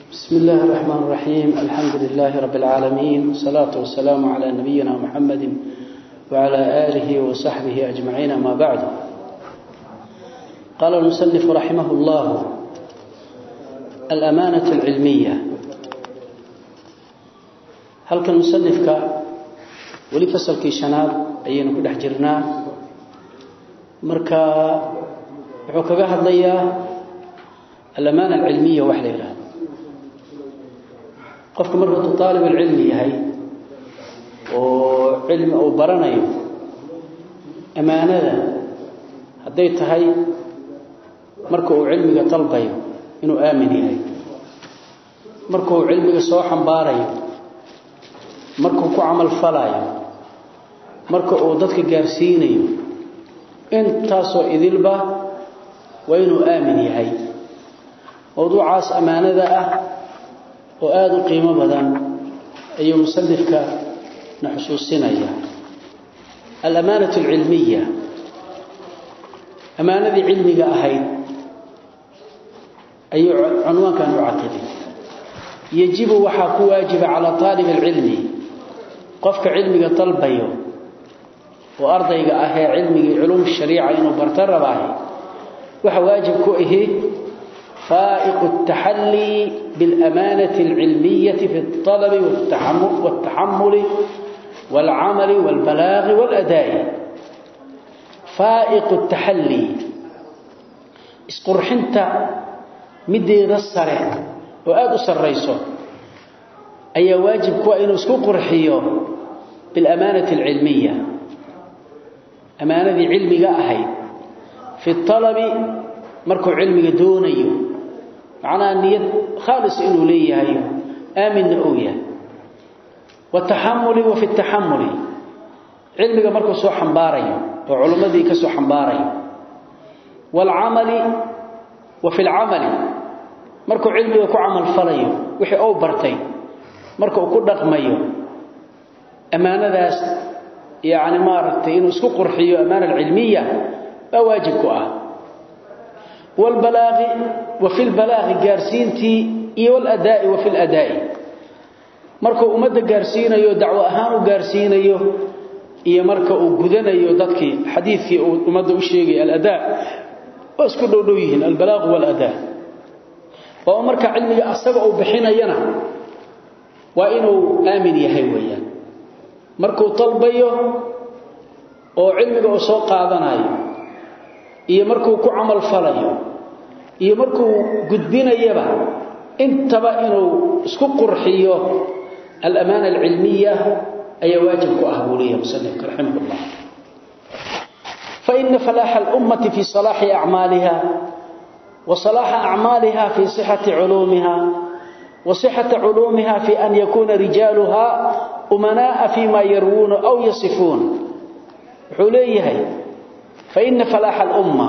بسم الله الرحمن الرحيم. الحمد لله رب العالمين، والصلاة والسلام على نبينا محمد وعلى آله وصحبه أجمعين. ما بعد، قال المصنف رحمه الله: الأمانة العلمية. هل كان مصنفك ولفصل كيشانات أينا كده حجرنا مركا وحكاها هذية الأمانة العلمية وحليلها. قفك مرة طالب العلمي هاي وعلم أو برناي أمانة هديت هاي مركو علمي طلبي إنه آمني هاي مركو علمي صوحا باري مركو كعمل فلاي مركو ضدك جارسيني انت تاسو إذلبه وإنه آمني هاي موضوع عاس أمانة ذا وآد قيمة بدن أي مصنفك نحسوسنا الأمانة العلمية. أمانة علمية أهيد أي عنوان كان يعقدي يجب وحاكو واجب على طالب العلم قفك علمي طلبيه وأرضي أهي علمي علوم الشريعة إنه برتر باهي وحواجب كوئه فائق التحلي بالأمانة العلمية في الطلب والتحمل والعمل والبلاغ والأداء. فائق التحلي اسقرحنت مدي رسره وآد سريسه أي واجب كوئنه اسكو قرحيه بالأمانة العلمية. أمانة علمي أهي في الطلب مركو علمي دونيه معناه النية خالص إنه ليه هاي آمن نؤية. والتحمل وفي التحمل علمك مركو سو حنباري وعلمدي كسو حنباري. والعمل وفي العمل مركو علمي كو عمل فليو وحي أو برتي مركو كو دقميو أمانة داس يعني مارتي إنه اسكو قرحيو أمانة العلمية بواجب كو والبلاغ وفي البلاغ جارسينتي والأداء وفي الأداء مركو أمد جارسينيو دعوة أهانو جارسينيو مركو جدنيو ضدك حديثي أمد وشيء الأداء واسكو دويهن البلاغ والأداء. وأمرك علمي أصبعوا بحين ينا وإنه آمن يهويا مركو طلبيه وعلمي أسوق هذا markuu ku amal falayo iyo markuu gudbinayaba intaba inuu isku qurxiyo al-amana al-ilmiya ay waajib ku ah buliya musannif rahimahullah. fa inna falah al-ummah fi salah a'maliha wa salah a'maliha fi sihhati 'ulumiha wa sihhati 'ulumiha fi an yakuna rijaluha umana'a fi ma yarwun aw yasifun. hulayhi فإن فلاح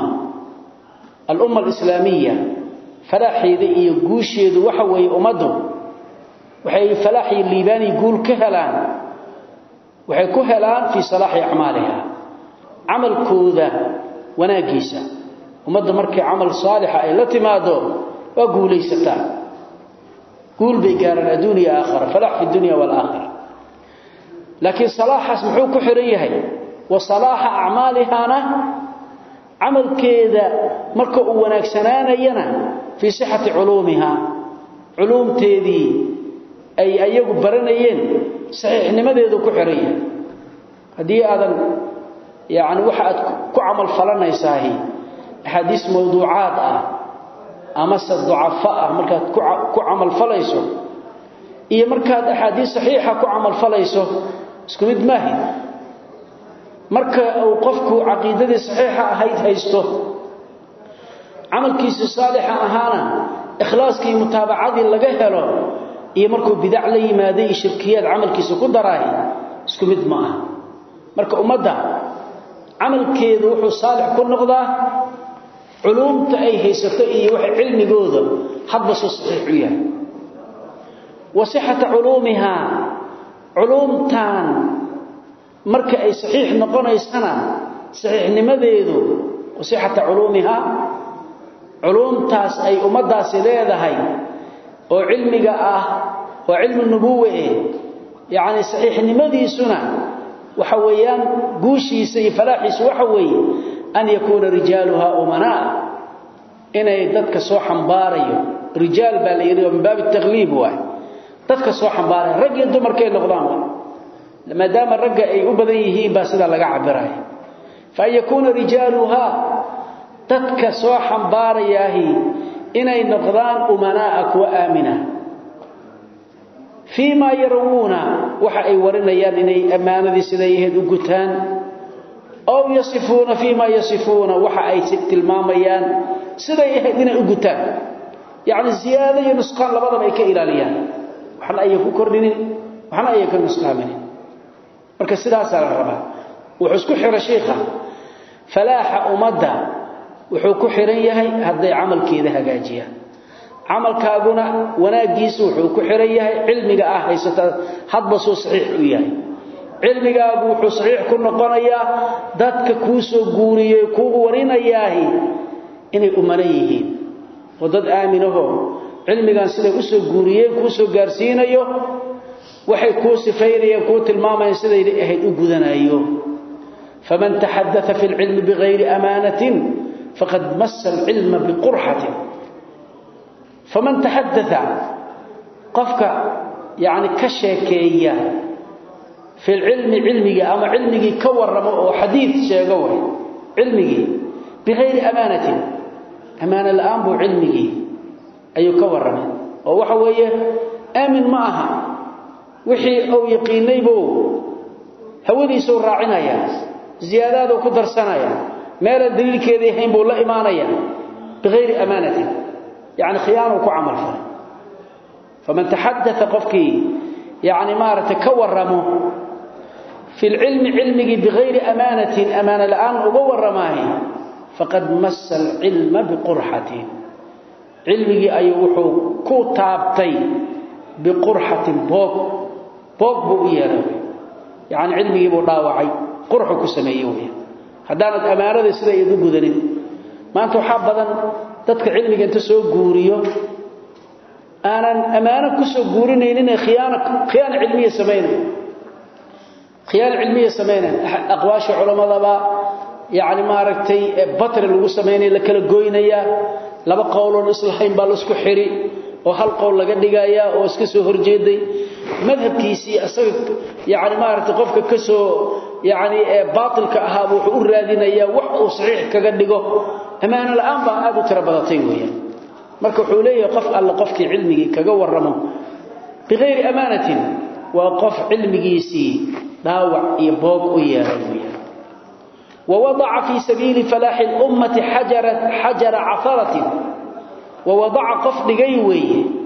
الأمة الإسلامية فلاحي ذي يقوشي ذو وحوي أمده وحي فلاحي الليباني يقول كهلان وحي كهلان في صلاح أعمالها عمل كوذا وناقيسة أمده مركي عمل صالحة التي ما دور وقول ليستان قول بيقارن الدنيا آخر فلاح في الدنيا والآخرة. لكن صلاح اسمحوك حريه وصلاح أعمالها عمل كذا مركو وناكسنانا ينا في صحة علومها علوم تذي أي أيق برنيين صحيح لماذا يذو كحرية هذه أيضا يعني واحد كعمل فلنا يساهي حديث موضوعات أمس الضعفاء مركات كعمل فليسو إيه مركات أحاديث صحيحة كعمل فليسو اسكمد ماهي marka uu qofku aqeedada saxiixa ahayd haysto amalkiisa saalixa ahaana ikhlaaskii mutaabacadii laga helo iyo markuu bid'a la yimaaday shirkiyad amalkiisa ku daray isku mid ma aha. marka ummadda amalkeedu wuxuu saalix ku noqdaa culumta ay haysato iyo wax cilmigooda hadba soo saxiix u yahay. wasihhata culumiha culumtan marka ay saxiix noqonaysana saxiixnimadeedu wasihhata culumiha culumtaas ay ummadaasi leedahay oo cilmiga ah oo cilmu nubuwah yani saxiixnimadiisuna waxa weeyaan guushiisa iyo falaaxiisa waxa weeye an yakuna rijaluha umana inay dadka soo xambaarayo rijaal baa la yiri min baab at-taghlib waa dadka soo xambaaray rag iyo dumarkay noqdaan maadaama ragga ay u badan yihiin baa sida laga cabiray fa yakuna rijaluha dadka soo xambaarayahi inay noqdaan umanaa kuwa aamina fiima yarawuna waxa ay warinayaan inay amaanadii sida yahay u gutaan oo yasifuna fiima yasifuna waxa ay tilmaamayaan sida yahay inay u gutaan yaani ziyaada iyo nusqaan labadaba ay ka ilaaliyaan waxna ay ku kordhinin waxna ay ka nusqaamin marka sidaas la rabaa wuxuu isku xiray sheekha falaaha umada wuxuu ku xiran yahay haday amalkeeda hagaajiyaan amalkaaguna wanaagiisu wuxuu ku xiran yahay cilmiga ah haysata hadba soo saxiix u yahay cilmigaagu wuxuu saxiix ku noqonayaa dadka ku soo guuriyay ku warinayaahi inay umana yihiin wadad aaminaho cilmigan sida u soo guuriyeen ku soo gaarsiinayo waxay ku sifaynayaan ku tilmaamayaan sida ay ahayd u gudanayo faman tahaddatha fil ilmi bighayri amanatin faqad massa al ilma biqurhatin faman tahaddatha qafka yani ka sheekeeya fil ilmi ilmiga ama ilmigi ka waramo oo xadiis sheego way ilmigi bighayri amanatin amana la'aan bu ilmigi ayu ka warramay oo waxa weeye aamin ma aha wixii oo yaqiinaybo hawadiisu raacinaya ziyadado ku darsanaya meel daliilkeeda yahay buu la imaanaya bighayri amanatin yani khiyaano ku amal falay faman tahaddatha qafki yani maarata ka warramo fil ilmi ilmigi bighayri amanatin amana la'aan uga warramaahi faqad massa al ilma biqurhatin ilmigi ayu wuxuu ku taabtay biqurhatin boog buu yeeray yani ilmigi buu dhaawacay qurxu ku sameeyay hadaan amaanada sida ay u gudanin maanta waxa badan dadka cilmiga inta soo guuriyo aanan amaana ku soo guurinaynin khiyaano cilmiye sameeyeen aqwaasha culimada يعني ما aragtay batr lagu sameeyay la kala gooynaya laba qowloon islahayn baa la isku xiri oo hal qowl laga dhigaya oo iska soo horjeeday madhabkiisi asaga yani ma aragtay qofka ka soo yani baatilka ahaa wuxuu u raadinaya wax uu saxiix kaga dhigo amaana la'aan baa aad u tira badatay weeyaan marka wuxuu leeyahay qof alla qofkii cilmiga kaga warramo bighayri amanatin wa qof cilmigiisi daawac iyo boog u yeeray weeyaan ووضع في سبيل فلاح الأمة حجر عثرة ووضع قفل جيوي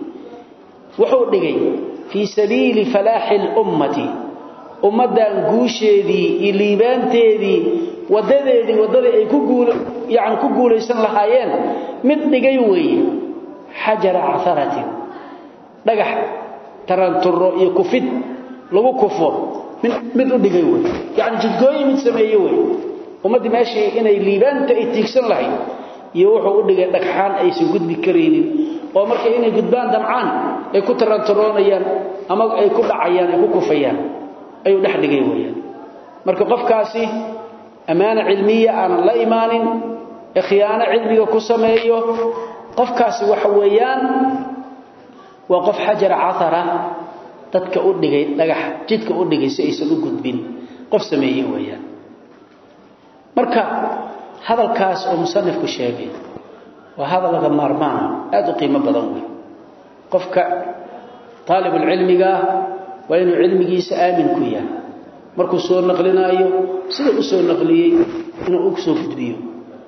وحود جي في سبيل فلاح الأمة أمدا نقوشي اللي بانتي وددي يعني كقول يسن لهايين مثل جيوي حجر عثرة نجح ترى يكفد لو كفر من جيوي يعني جدقوي من سميوي umadi meeshii inay liibaanta ay tiigsan lahayd iyo wuxuu u dhigay dhagxaan ay soo gudbi kareenin oo markay inay gudbaan damcaan ay ku tarantaroonayaan ama ay ku dhacayaan ay ku kufayaan ayuu dhex dhigay weeyaan marka qofkaasi amaana cilmiya aan la imaanin khiyaano cilmiga ku sameeyo qofkaasi waxa weeyaan waa qof hajar athara dadka u dhigay dhagax jidka u dhigay si aysan u gudbin qof sameeyay weeyaan marka hadalkaas oo musannifku sheegay waa hadalka marmaan aad u qiimo badan weey qofka talib ilmiga waa inuu cilmigiisa aamin ku yahay markuu soo naqlinayo sida uu soo naqliyay inuu u soo gudbiyo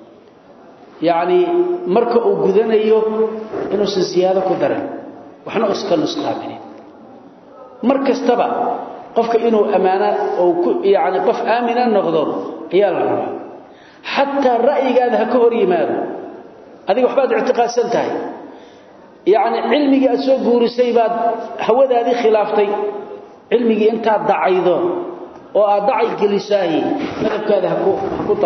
yaani marka uu gudanayo inuu si ziyaado ku daray waxna iska nusqaamin markastaba qofka inuu amaana oo yaani qof aamina noqdo ayaa la rabaa حتى رأيك هذا كهر يماد هذه وحبات اعتقاد سنتهي يعني علمي أسوق ورسي بعد هود هذه خلافتي علمي أنت ضعيضه وضعي جلساهي ماذا كذا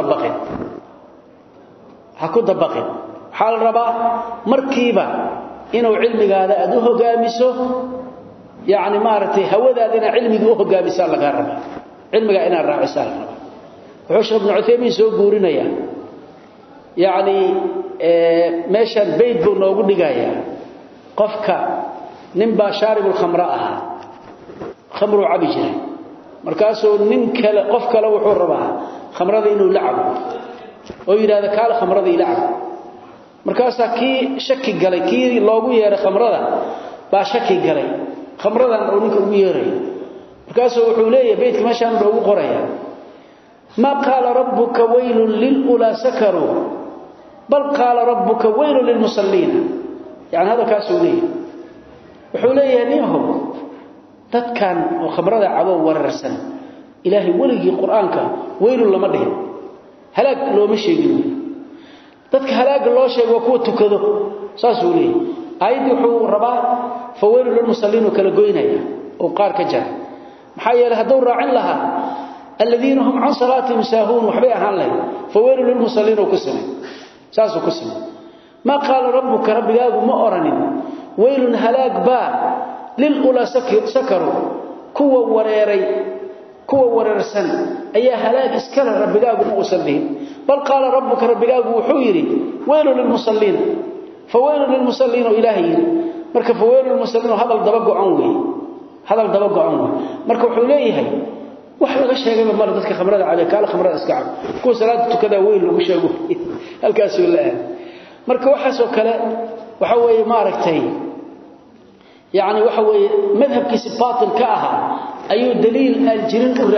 هكو طبقين حال ربا مركيبة inuu cilmigaada aad u hogaamiso يعني مارتي هودادنا علمي او hogaamisa laga raba cilmiga ina raacisaa la raba wuxuu ibn Uthaymeen soo guurinaya يعني meeshan bayd buu noogu dhigaya qofka nin ba shaaribul khamra ah khamru abi jiray markaasoo nin kale qof kale wuxuu rabaa khamrada inuu lacabo oo yiraahdo kaal khamrada ilaa markaasa ki shaki galay ki loogu yeeray khamrada ba shaki galay khamradan oo ninka ugu yeeray markaasoo wuxuu leeyahay beedka meeshan loogu qoraya ma qala rabbuka waylun lil ula sakaru bal qala rabbuka waylun lil musallin yani hada kaasoo leeyahay wuxuu leeyahay niyahu dadkan oo khamrada cabo wararsan ilaahi waligii quraanka waylun lama dhihin halaag looma sheegin dadka halaag loo sheego kuwa tukado saasuu leeyahay aydu wuxuu rabaa fawayl lil musallin kala goynaya oo qaar ka jar maxaa yeelay haduu raacin laha alladina hum an salatihim sahun waxbay ahaan leh fawayl lil musallin oo kusmay saasu kusmay ma qala rabbuka rabbigaagu ma oranin waylun halaag ba lil ula sakaru kuwa wareersan ayaa halaag iskala rabbigaagu ma usalliin bal qala rabbuka rabbigaagu wuxuu yiri waylun lil musallin فويل للمصلين إلهي marka فويل للمصلين hadal daba go'an marka wuxuu leeyahay wax laga sheegay mar dadka khamrada cali kala khamrada iska cab ku salaad tukada weyl lagu sheego halkaas uu leeyahay marka waxa soo kale waxa weeye ma aragtay yaani waxa weeye madhabkiisa baatil ka aha ayuu daliil aan jirin u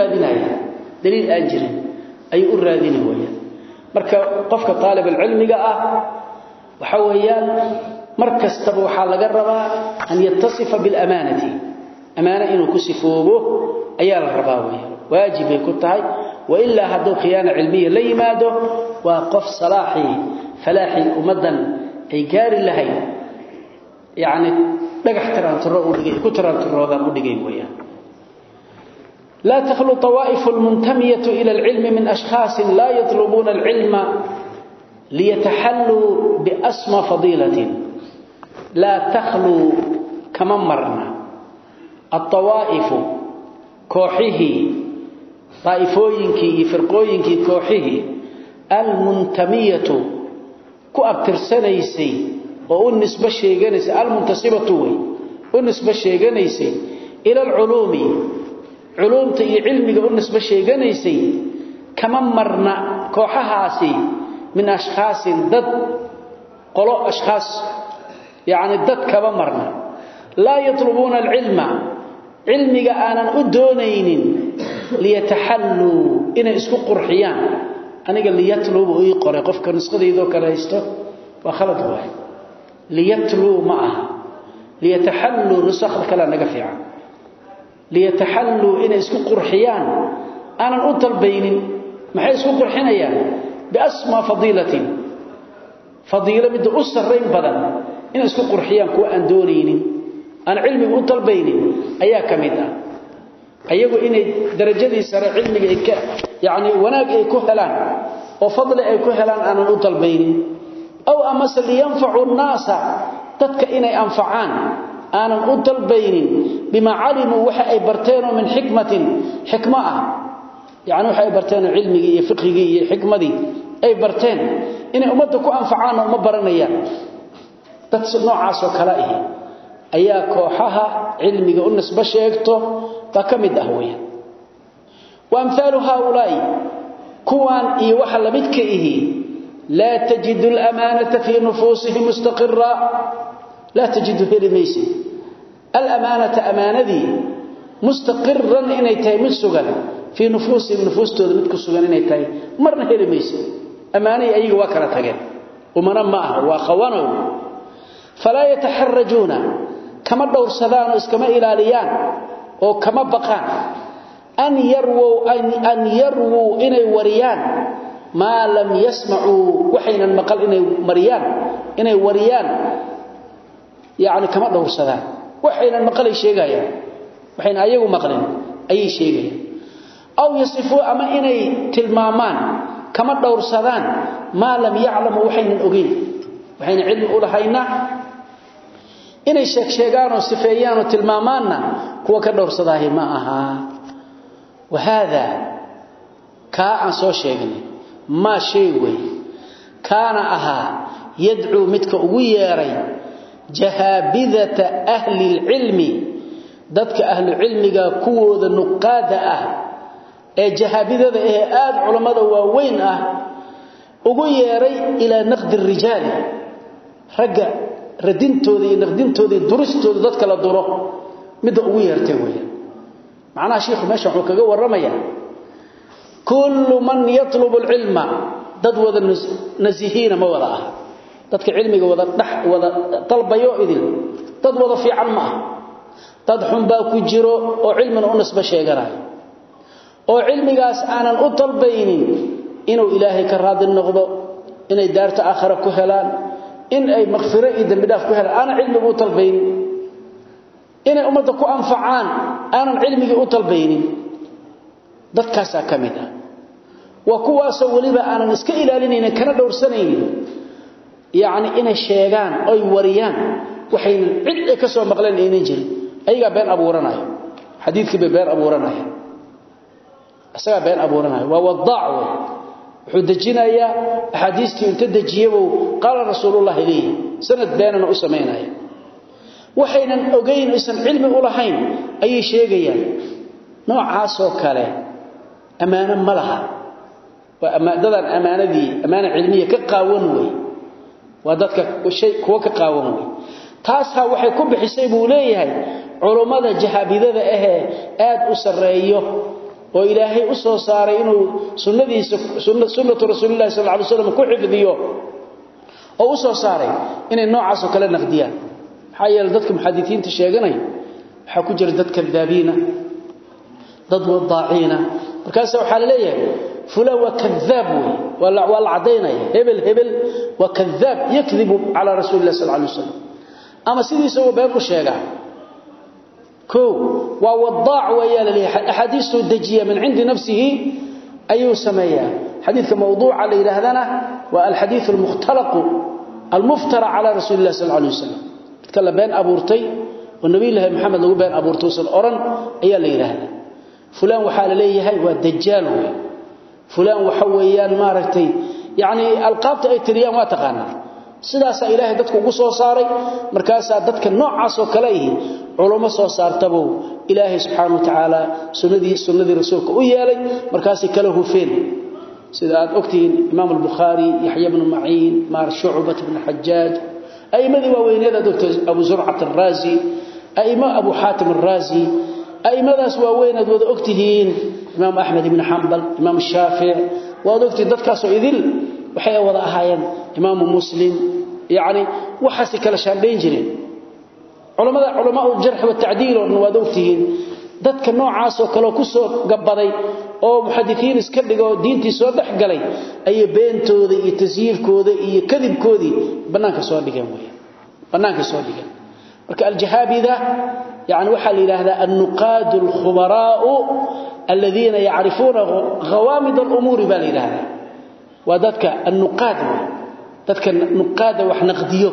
raadinaya marka qofka talib ilmiga ah وحويان مركز تبوحا لقربا أن يتصف بالأمانة أمانة إنه كسفوه أيال الرباوية واجب يكتهي وإلا هدو خيانة علمية لي ماده وقف صلاحي فلاحي أمدا أي قاري لهي يعني بقى كتران ترى مدقين وياه لا تخلو طوائف المنتمية إلى العلم من أشخاص لا يطلبون العلم ليتحلوا بأسمى فضيلة لا تخلو كما مرنا الطوائف كوحه طائفوينكي فرقوينكي كوحه المنتمية كأبترسانيسي والنسبة الشيغانيسي المنتصبة والنسبة الشيغانيسي إلى العلوم علومتي علمي والنسبة الشيغانيسي كما مرنا كوحهاسي من أشخاص ضد قلوا أشخاص يعني ضد كما مرنا لا يطلبون العلم علمي أنا أدونين ليتحلوا إن اسكو قرحيان أنا قال ليطلبوا يقرأ قفك نسخذي ذوك رئيسته وخلط واحد ليطلوا معها ليتحلوا نسخ كلا نقفيعا ليتحلوا إن اسكو قرحيان أنا أطلبين ما حي اسكو قرحيان بأسمى فضيلة مد أسرين بدن إن اسكو قرحيان كو أندونين أنا علمي أطلبين أيا كمدا أيقو إني درجتي سر علمي يعني وناق أيكو هلان وفضل أيكو هلان أنا أطلبين أو أمس لينفع الناس تتك إني أنفعان أنا أطلبين بما علموا وحا أي برتين من حكمة يعني waxay barteen cilmiga iyo fiqiga iyo xikmadii ay barteen inay umada ku anfacaan oo ma baranayaan dad noocaas oo kala ah ayaa kooxaha cilmiga u nisba sheegto ta kamid ah weeyaan وامثال هؤلاء كوان iyo waxa la midka ihi la tajidu al-amanata fi nufusihim mustaqirra la tajidu hilmaysi al-amanata amanadi mustaqirran inay tahay mid sugan في نفوسهم نفوستهم midku sugan inay tahay marna helimayso amaanay ayagu waa kala tageen umana ma aha waa khawanow fala yataharrajuna kama dowrsadaan iskama ilaaliyaan oo kama baqaan an yarwu inay wariyaan ma lam yasma'u waxayna maqal inay mariyaan inay wariyaan yaani kama dowrsadaan waxayna maqal ay sheegayaan waxayna ayagu maqlin ay sheegayaan أو يصفوا أما إني تلمامان كما دورسدان ما لم يعلموا وحين أغين وحين علم أولهينا inay sheegaan oo sifeeyaan oo tilmaamaanna kuwa ka dhowrsadaahay ma aha wahada ka aan soo sheegnay ma shay way kaana aha yad'u midka ugu yeeray jahabidata ahli ilmi dadka ahli ilmiga kuwooda nuqaada ah ee jahabidada ee aad culimada waaweyn ah ugu yeeray ila naqdi rijaal raga radintooda iyo naqdintooda duristooda dadka la duro mid ugu yeertay weeyaan macna sheekhu meesha wuxuu kaga waramaya kullu man yatlubu al-ilma dad wada nazihiina ma wada ah dadka cilmiga wada talbayo idil dad wada fiican ma ah dad xun baa ku jiro oo cilmiga u nisba sheeganaayo oo cilmigaas aanan u talbaynin inuu ilaahay ka raadi noqdo inay daarta aakhira ku helaan in ay maghfiro iyo dambi dhaaf ku helaan ana cilmiga u talbaynin inay umada ku anfacaan aanan cilmiga u talbaynin dadkaas kamid ah wa kuwaas waliba aanan iska ilaalinayna kana dhowrsanaynin yaani inay sheegaan ay wariyaan waxay cid ka soo maqleen inay jirin ayaga been abuuranayo xadiidkii been abuuranayo asaga been abuuranayo waa wadaac wuxuu dajinaya ahadiistii inta dajiyo qala rasuulullah ilayhi sanad beenana u sameeynaya waxaynan ogeyn isan cilmi u lahayn ay sheegayaan noocaas oo kale amaana malaha wa amaadadan amaanadii amaana cilmiye ka qaawan way waa dadka shay kuwa ka qaawan way taas waxay ku bixisay buu leeyahay culimada jahabidada aad u sareeyo oo ilaahay u soo saaray inuu sunnadiisa sunnatu rasuulillah sallallahu alayhi wasallam ku xifdiyo oo u soo saaray inay noocaas oo kale naqdiyaan hay'al dadka muhaddithiinta sheeganay waxa ku jira dad kadaabiina dad wadaacina markaas waxa la leeyahay fulan wa kadhaab wala cadaynay hebel wa kadhaab yakdhibu ala rasuulillah sallallahu alayhi wasallam ama sidiisa uu been ku sheegaa كو ووضاع ويا الاحاديث الدجيه من عند نفسه ايو سميا حديث موضوع على هذانا والحديث المختلق المفترى على رسول الله صلى الله عليه وسلم تكلم بين ابورتي والنبي الله محمد لو بين ابورتو سن اورن ايا لا يراهدا فلان وحال ليهي ودجال فلان وحويان مارتي يعني القابته اي تريان ما تقانا sidaas ilaahay dadku ugu soo saaray markaas dadka noocaas oo kale yihiin culimo soo saartabo ilaahay subhanahu wa ta'ala sunnadii rasuulka u yeelay markaas kala hufeen sida aad ogtiin imaam al-bukhari yahya ibn ma'in mar shu'bah ibn hajjaj aymadii waaweynada doctor abu zur'at ar-razi ayma abu hatim ar-razi aymadaas waaweynad wada ogtihiin imaam ahmad ibn hanbal imaam shafi'i wada ogtiin dadkaas oo idil waxay wada ahaayeen imaam muslim يعني وحاسي kala shaandeen jireen culimada jarh wa ta'dil oo wadogtiin dadka noocaas oo kale ku soo gabaday oo muhaddithiin iska dhigo diintii soo dhaxgalay ay beentooda iyo tasyiirkooda iyo kadibkoodii banaanka soo dhigeen banaanka soo dhigeen marka al-jahabida يعني waxa la yiraahdaa an-nuqad al-khubara alladhina ya'rifuna ghawamid al-umur bal yiraahdaa wadadka an-nuqad dadka nuqaada wax naqdiyo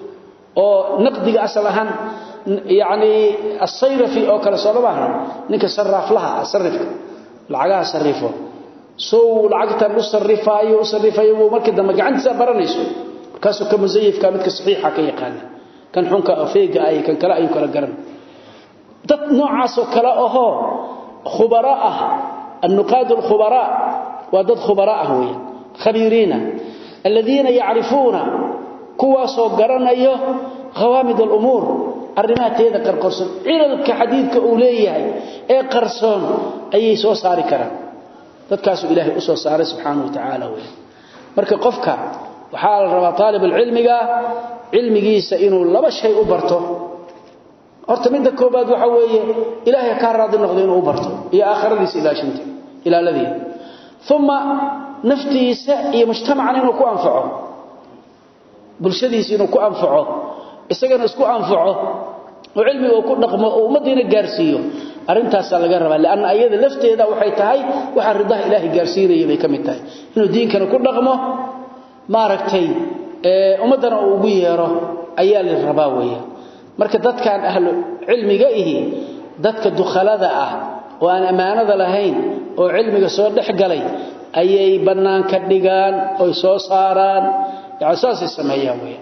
oo naqdiga asalahan yaani as-sayrafi oo kala soo labahan ninka sarraf laha sarrifka lacagaha sarrifo soo lacagta u sarrifayo markii dambe gacantiisa baranayso kaasoo ka musayifka midka saxiixa ka yaqaan kan xunka afeega ay kan kala ay kala garan dad noocaas oo kala aho khubara ah an-nuqad al-khubara wa dad khubara ah weeyaan khabirina الذين يعرفون كواسو غرانيو غوامض الامور ارماتيده قرقرسن عللك حديثك اوليهي اي قرسون اي سو ساري كران dadkaasu ilaahay u soo saaray subhanahu wa ta'ala way marka qofka waxa la rabaa talib ilmigiisa inuu laba shay u barto horta midda koobaad waxa weeye ilaahay ka raadi noqdo inuu u barto iyo aakhiradiisa ilaashinta ilaaladii thumma naftiisa iyo mujtamacana inuu ku anfaco bulshadiisa inuu ku anfaco isagana isku anfaco oo cilmiga ku dhaqmo oo ummadina gaarsiiyo arintaas laga rabaa laana ayada lafteeda waxay tahay waxa ridaha ilaahi gaarsiinayay bay kamid tahay inuu diinkana ku dhaqmo maaragtay ummadana uu ugu yeero ayaa la rabaa weeyaa marka dadkan ahlu cilmiga ihi dadka dukhalada ah oo aan amaanada lahayn oo cilmiga soo dhaxgalay ayay banaanka dhigaan oo soo saaraan yaasasi sameeyaan way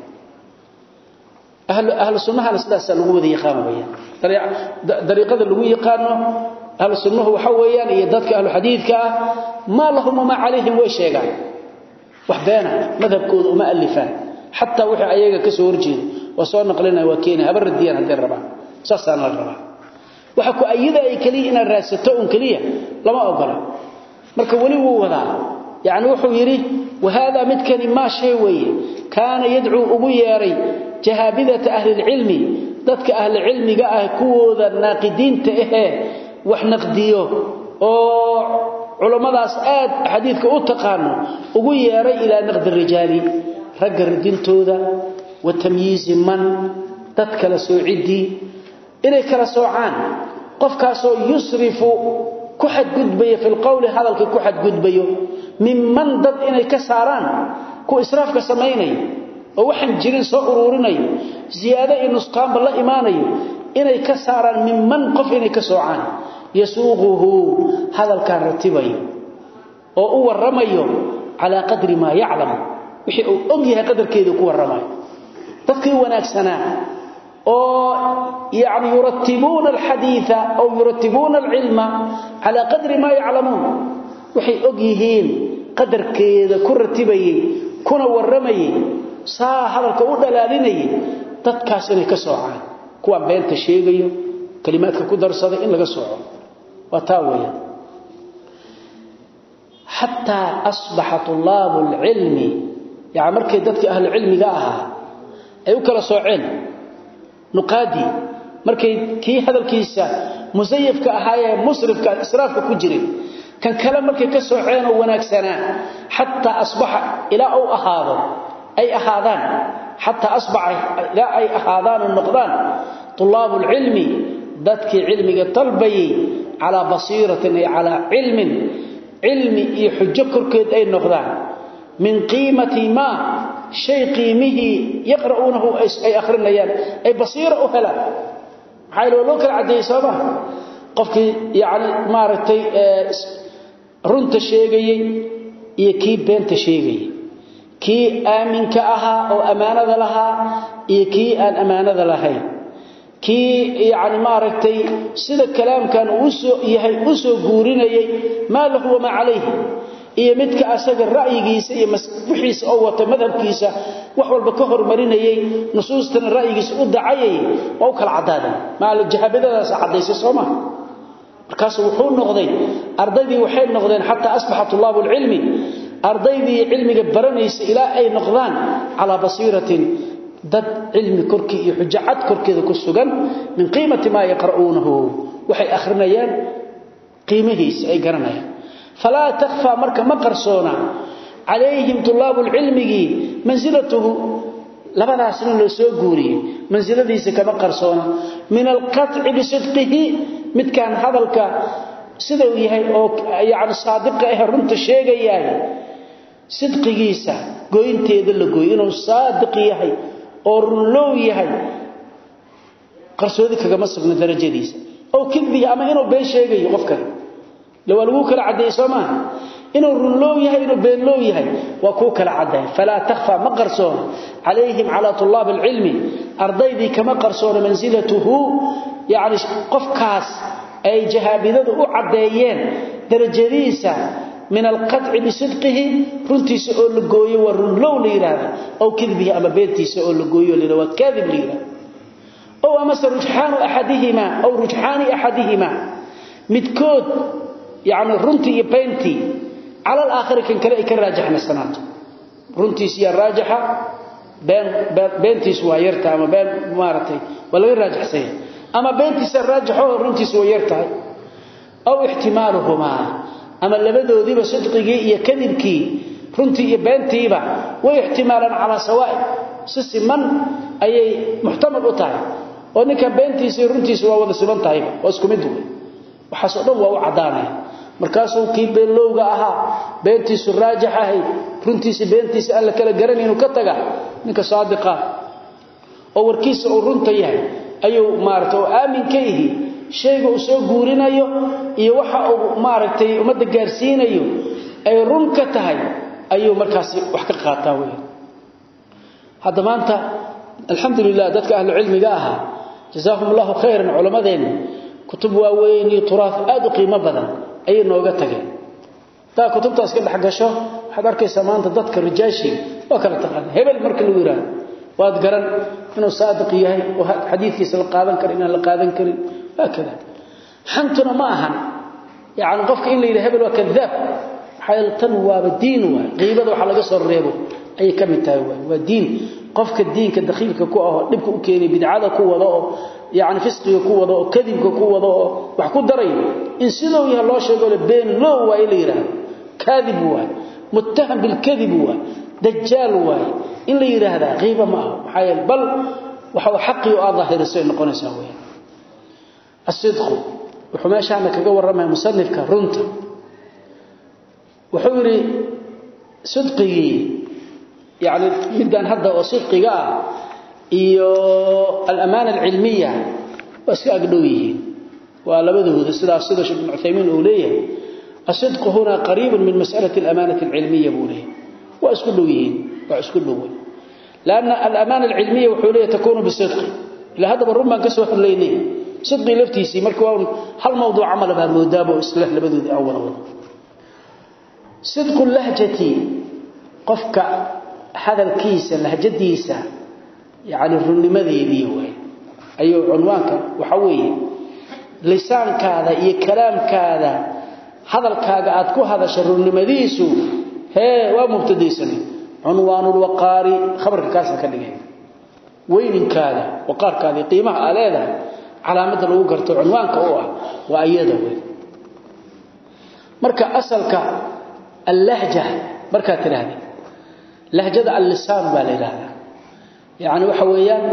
ahlu sunnaha sidaas lagu wada yaqaan way dariiqada lagu yaqaano ahlu sunnaha waxa weeyaan iyo dadka ahlu xadiidka ma lahum ma alayhim way sheegaan wax beena madhabkooda uma alifaan hatta wixii ayaga ka soo horjeedo oo soo naqlinay waa keenay habardiyan hadii rabaa saasana la rabaa waxa ku ayida ay kaliya in raasato un kaliya lama ogola marka wali wuu wadaa yaani wuxuu yiri wahada midkani ma shay weeye kaana yad'u ugu yeeray jahabidata ahli ilmi dadka ahli ilmiga ah kuwooda naaqidiinta wax naqdiyo oo culimadaas aad xadiidka u taqaano ugu yeeray ila naqd rijaali ragga ridintooda wa tamyiz man dadka la soocidii inay kala soocaan qofkaas oo yusrifu ku xad gudbayo fil qawli hadalka ku xad gudbayo mimman dad inay ka saaraan ku israafka sameeynay oo waxan jirin soo ururinayo ziyaada in nusqaan balla iimaanayo inay ka saaraan mimman qof inay ka soocaan yasuuquhu hadalka ratibayo oo u waramayo ala qadri ma ya'lam wixii uu og yahay qadarkeedu ku waramayo dadkii wanaagsana oo yaani yurattibuna alhaditha aw yurattibuna alilma ala qadri ma ya'lamun wixii og yihiin qadarkeeda ku ratibayay kuna waramayay saa hadalka u dhalaalinayay dadkaas inay ka soocaan kuwa beenta sheegayo kalimaadka ku darsada in laga sooco وتاوية حتى أصبح طلاب العلم يعني مركي دادك أهل العلم قاها أيوكلا سوعين نقادي مركي كي هذا الكيسة مزيف كأهاية مصرف كإسراف كجري كان كلام مركي كسوعين وناكسنا حتى أصبح إلى أو أهاضا أي أهاضان حتى أصبح إلى أي أهاضان النقضان طلاب العلم دادك علمي طلبي على بصيرة أي على علم يحجة كركد أي النقضان من قيمة ما شيء قيمه يقرؤونه أي آخر الليال أي بصيرة أهلا حيث لوك العدي سابا قفك يعني مارتي رنت الشيقي يكي بنت الشيقي كي آمن كأها أو أمانة لها يكي أن أمانة لها كي يعني مارتي سيدا الكلام كان أسو قوريني ما له وما عليه iyo midka asaga ra'yigiisa iyo masbuuxiisa oo wata madhabkiisa wax walba ka hormarinayay nusuustan ra'yigiisa u dacayay oo kala cadaadan maal jahabadadaas cadaysay Soomaa markaas wuxuu noqday ardaydii waxay noqdeen hatta asbaha tulabul ilmi ardaydii cilmiga baranaysa ilaa ay noqdaan ala basiratin dad cilmi korki iyo xujjad korkeeda ku sugan min qiimati ma yaqra'uunahu waxay akhrinayaan qiimihiisa ay garanayaan فلا تخفى مركا مقرصونا عليهم طلاب العلم منزلته لبدا سنين لو سو غوري منزلتيسا كما قرصونا من القطع بصدقه مد كان هذلك سيده يحيى او يعني صادق اه رنت شيغايay صدقيسا gooyinteeda la gooyo inuu saadiq yahay oo runlow yahay qarsoodi kaga masbna darajadiisa oo kidbi ama inuu been sheegayo qofka لو لو كلا عدي سما انه رلو يحيى انه بين لو يحيى وكو كلا عدي فلا تخفى مقرصون عليهم على طلاب العلم ارضيدي كما قرصون منزلته يعني قفكاس اي جهابيده او عديين درجديسا من القطع بصدقه رنتيس او لغوي ورلو ليراده او كذبه اما بيتيس او لغوي ليراده كاذب ليراده او اما رجحان احدهما او رجحان احدهما متكود يعني رنتي بنتي على الآخر كان كلا راجحنا السنات رنتي سيا راجحة بنتي سويرتها أما بين مارتي ولا غير راجح سيا أما بنتي سيا راجحة رنتي سويرتها أو احتمالهما أما اللي بدأوا ذي بصدقي يكذبكي رنتي بنتي با واحتمالا على سواء سيسي من أي محتمل أطاع وأنك بنتي سيا رنتي سوا وذا سبان طيبا واسكمدوا وحسودن waa cadaanay markaasuu kii beelowga ahaa beentiisu raajax ahay runtiisa beentiisa alla kala garanayno ka taga ninka saadiqa oo warkiisa oo runta yahay ayuu maartay aamin ka yahay shayga uu soo guurinayo iyo waxa uu maartay umada gaarsiinayo ay run ka tahay ayuu markaas wax ka qaataa weey hada maanta alxamdulillah dadka ahlu cilmiga aha jazakumullahu khayran culamadeen kutub waaweyn iyo turaaf aad u qiimo badan ay nooga tageen taa kutubtaas ka dhaxgasho waxaad arkaysaa maanta dadka rijaashi oo kala taqaan hebel marka lagu yiraahdo waad garan inuu saadiq yahay oo xadiiskiisa la qaadan karo inaan la qaadan karin hakada xantuna ma ahan yaani qofka in la yiraahdo hebel waa kadhaab xayltan waa diin waa qiibada waxa laga soo reebo ay ka mid tahay waa diin qofka diinka dakhilka ku ah dibka u keenay bidcada ku wada oo yaani fisqiga ku wada oo kadibka ku wada oo wax ku daray in sidoo yahay loo sheego been loo waa ila yiraahdo kadib waa muttaham bil kadib waa dajjal waa in la yiraahdo qiiba ma aha xayl bal waxa xaqi oo aadahirsan noqonaysaa weey الصدق وحماشana kaga waramay musannifka runta wuxuu yiri sidqigi يعني midaan hadda oo sidqiga ah iyo al-amana al-ilmiya waska agdhow yihiin waa labadooda sidaas sida Sheikh Ibn Uthaymeen uu leeyahay الصدق هنا قريب من مسألة الأمانة العلمية بوله واسكو دويين واسكو دوين لأن الأمانة العلمية وحولية تكون بالصدق لهذا بالرمى كسوة الليلين صدقي لفتيسي مركوا هل موضوع عمل بهالموداب وإصلاح لبدود أول صدق اللهجة قفك هذا الكيس اللهجديسة يعني الرنمذي بيوه أي عنوانك وحوي لسانك هذا إيه كلامك هذا هذا الكاغات كو هذا شر النمذيسو هي ومبتديسني عنوان الوقار خبرك كاسا كدغين وين كذا وقار كذا قيمه عليها علامه لو غرتو عنوانك oo ah waa ayada weey marka asalka al-lahja marka tiraahdo lahjada al-lisan baa leeyahay yaani waxa weeyaan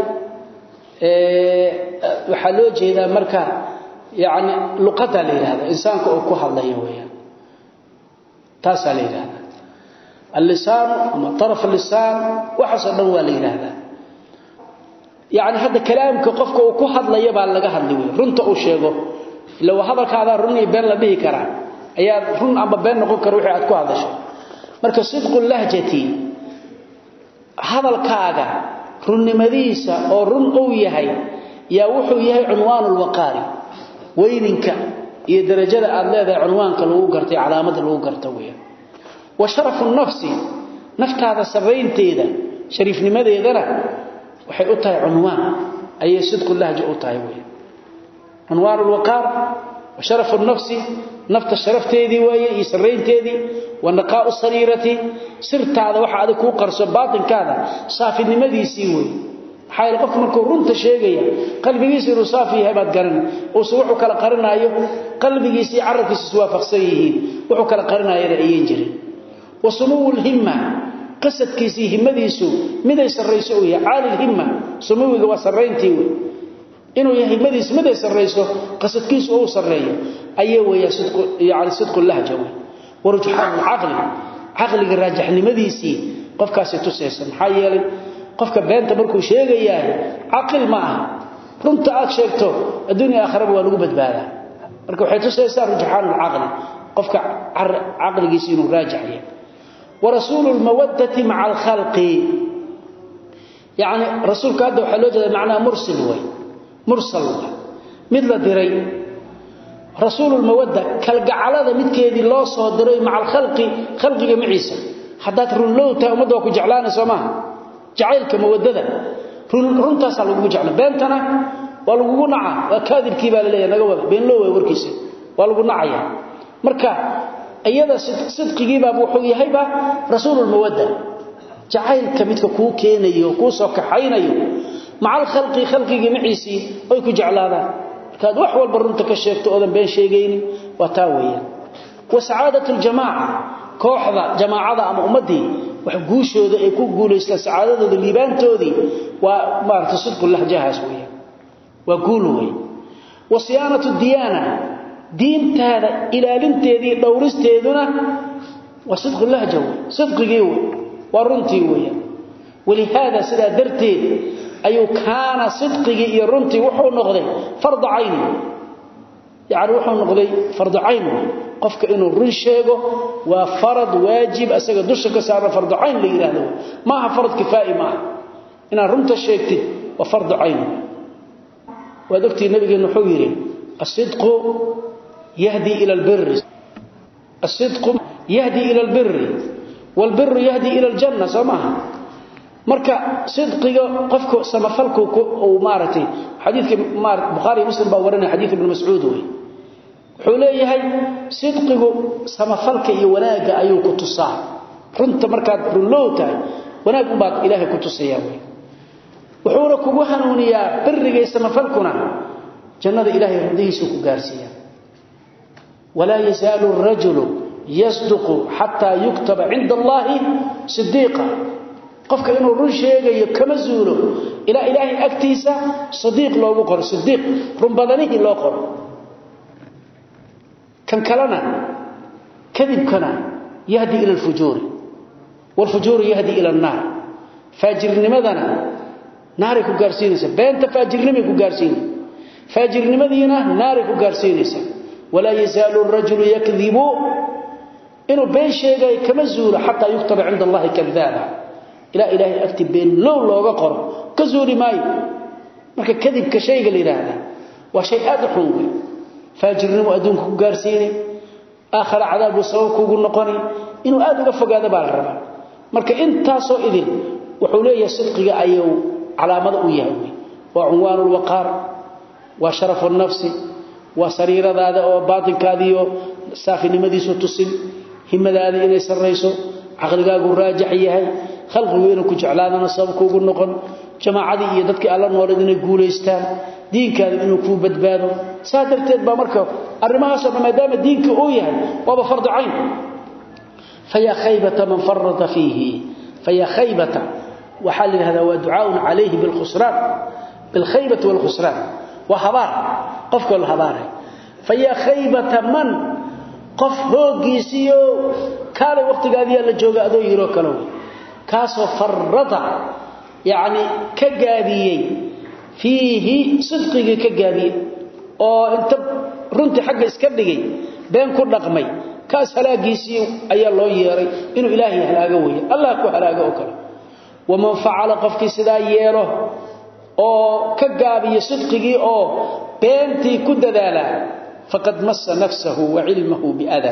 waxa loo jeedaa marka yaani luqada leeyahay insaanka oo ku hadlayo weeyaan taas leeyahay al-lisan ama taraf al-lisan waxa dhan waa leeyahay يعني هذا كلامك قفك وكو hadlaya baa laga hadlay runta uu sheego ila hadalkaada runii been la dhihi kara ayaa run amba been noqon karo wixii aad ku hadasho marka sidqul lahjati hadalkaaga runnimadiisa oo run uu yahay yaa wuxuu yahay unwaanul waqari weyninka iyo darajada aad leedahay unwaanka lagu gartay calaamada lagu garto weeyo wa sharafun nafsi naftaada sareynteeda sharifnimadeedana waxay u tahay unwaan ay sidqul lahja u tahay weey unwaan alwaqar wa sharaf an-nafs nafta sharafteedii weey iyo sareynteedii wa naqaa sarirati sirtaada waxa aad ku qarso baatinkaada saafinimadiisii weey xayl qof markuu runta sheegaya qalbigiisa inuu saafi yahay baad garan oo wuxuu kala qarinayo qalbigiisa carabkiisa waafaqsan yihiin wuxuu kala qarinayo ayeen jirin wa sumuul himma قصد كيسي همديسو مدى يسريسو يا عالي الهمة سموه وسرينتي إنه يا همديس مدى يسريسو قصد كيسو أو سرية أيوه يا صدق يعني صدق اللهجة ورجحان العقل عقل الراجح لمديسي قف كاسي تسيسن حيالي قف كبانت بركو شيغا ياهي عقل معها رنت آك شيكتو الدنيا آخرب ولقبت بالا بركو حيث تسيسن رجحان العقل قف عقل كيسي راجح يعني ورسول المودة مع الخلق يعني رسول كذا وحلوجه معناه مرسل وي مرسل مثل دري رسول المودة كالجعلة متكيدي الله صو دري مع الخلق خلق جميعيسا حدات رلوته ومدوا كجعلان سماه جعلك مودة رنتا سالو جعلان بنتنا ولو نعا وكاذب كيبال ليه نغودا بين لو وركيسه ولو نعيا marka ayada sidqigiiba wuxuu yahay ba rasuulul mawadda jacaylka midka ku keenayo ku soo kaxaynayo macal khalqiga maciisi ay ku jeclaadaan kaad wax walba runta ka sheegto oo been sheegayni waa taa weeyaan wa saadatul jamaa kooxda jamaacada ama ummadii wax guushooda ay ku guuleystaan saadadooda liibaantoodii waa maarta sidqul lahjahaas weeyaan waa guul weey wa siyaanatu diyana diintaada ilaalinteedii dhowristeeduna waa sidq lahjaw sidqigiiw waa runtii weeyaan walihaada sida darteed ayuu kaana sidqiga iyo runtii wuxuu noqday fard ayn يعني wuxuu noqday fard ayn qofka inuu run sheego waa farad waajib asaga dusha ka saaran fard ayn la yiraahdo ma aha farad kifaa'i ma ina runta sheegtid waa fard ayn wadagtii nabigeena wuxuu yiri as-sidqu yahdi ila al-birr as-sidqu yahdi ila al-birr wal-birr yahdi ila al-janna samaha marka sidqiga qofku samafalku oo maartay xadiidka bukhari muslim baa warinay xadiid ibn mas'uud wuxuu leeyahay sidqigu samafalka iyo wanaaga ayuu ku tusaa runta markaad runlowtahay wanaag baad ilaahay ku tusayaa wuxuuna kugu hanuuniyaa birriga samafalkuna jannada ilaahay radiisa ku gaarsiiyaa wala yazalu ar-rajulu yasduqu hatta yuktaba 'inda allahi siddiqa qofka inuu run sheegayo kama zuulo ila ilaahay agtiisa sadiiq loogu qoro sadiiq run badanihi loo qoro kan kalena kadibkana yahdi ila al-fujur wal-fujur yahdi ila an-nar fajirnimadana naari ku gaarsiinaysa beenta fajirnimay ku gaarsiinaysa fajirnimadiina naari ku gaarsiinaysa wala yazalu ar-rajulu yakdhibu inuu been sheegay kama zuulo hatta yuktaba 'inda allahi kadhaba ila ilaahi agti been looga qoro ka zuuli maayo marka kadibka shayga leeyahay waa shay aad u xun faajirnimo adduunka ku gaarsiinay aakhira cadaabu sabab kugu noqoni inuu aad uga fogaado baa la rabaa marka intaasoo idin wuxuu leeyahay sidqiga ayuu calaamad u yahay waa unwaanul waqaar waa sharafun nafsi waa sariiradaada oo baatinkaadiyo saafinimadiisu tusin himadaada inay sarreyso aqligaagu raajix yahay khalqigu inuu ku jeclaadana sabab kugu noqon jamaacadi iyo dadkii alla noolad inay guuleystaan diinkaada inuu ku badbaado saadarteed ba marka arimahaas oo maadaama diinka uu yahay waa fard ayn faya khaybata man farrata fihi faya khaybata وحال هذا ودعاء عليه بالخسران بالخيبة والخسران وهبار قفك الهبار فيا خيبة من قف هوغيسيو كان وقت قادية لجوغة أدو يرو كلو كاسو فرطا يعني كقاديي فيه صدقك كقاديي oo inta runtii xagga iska dhigay been ku dhaqmay kaas halaagiisii ayaa loo yeeray inuu ilaahay halaaga weeyo allah ku halaaga oo kale ومن فعل قفك سدا ييرو او كغابيه صدقي او بنتي كددالا فقد مس نفسه وعلمه باذى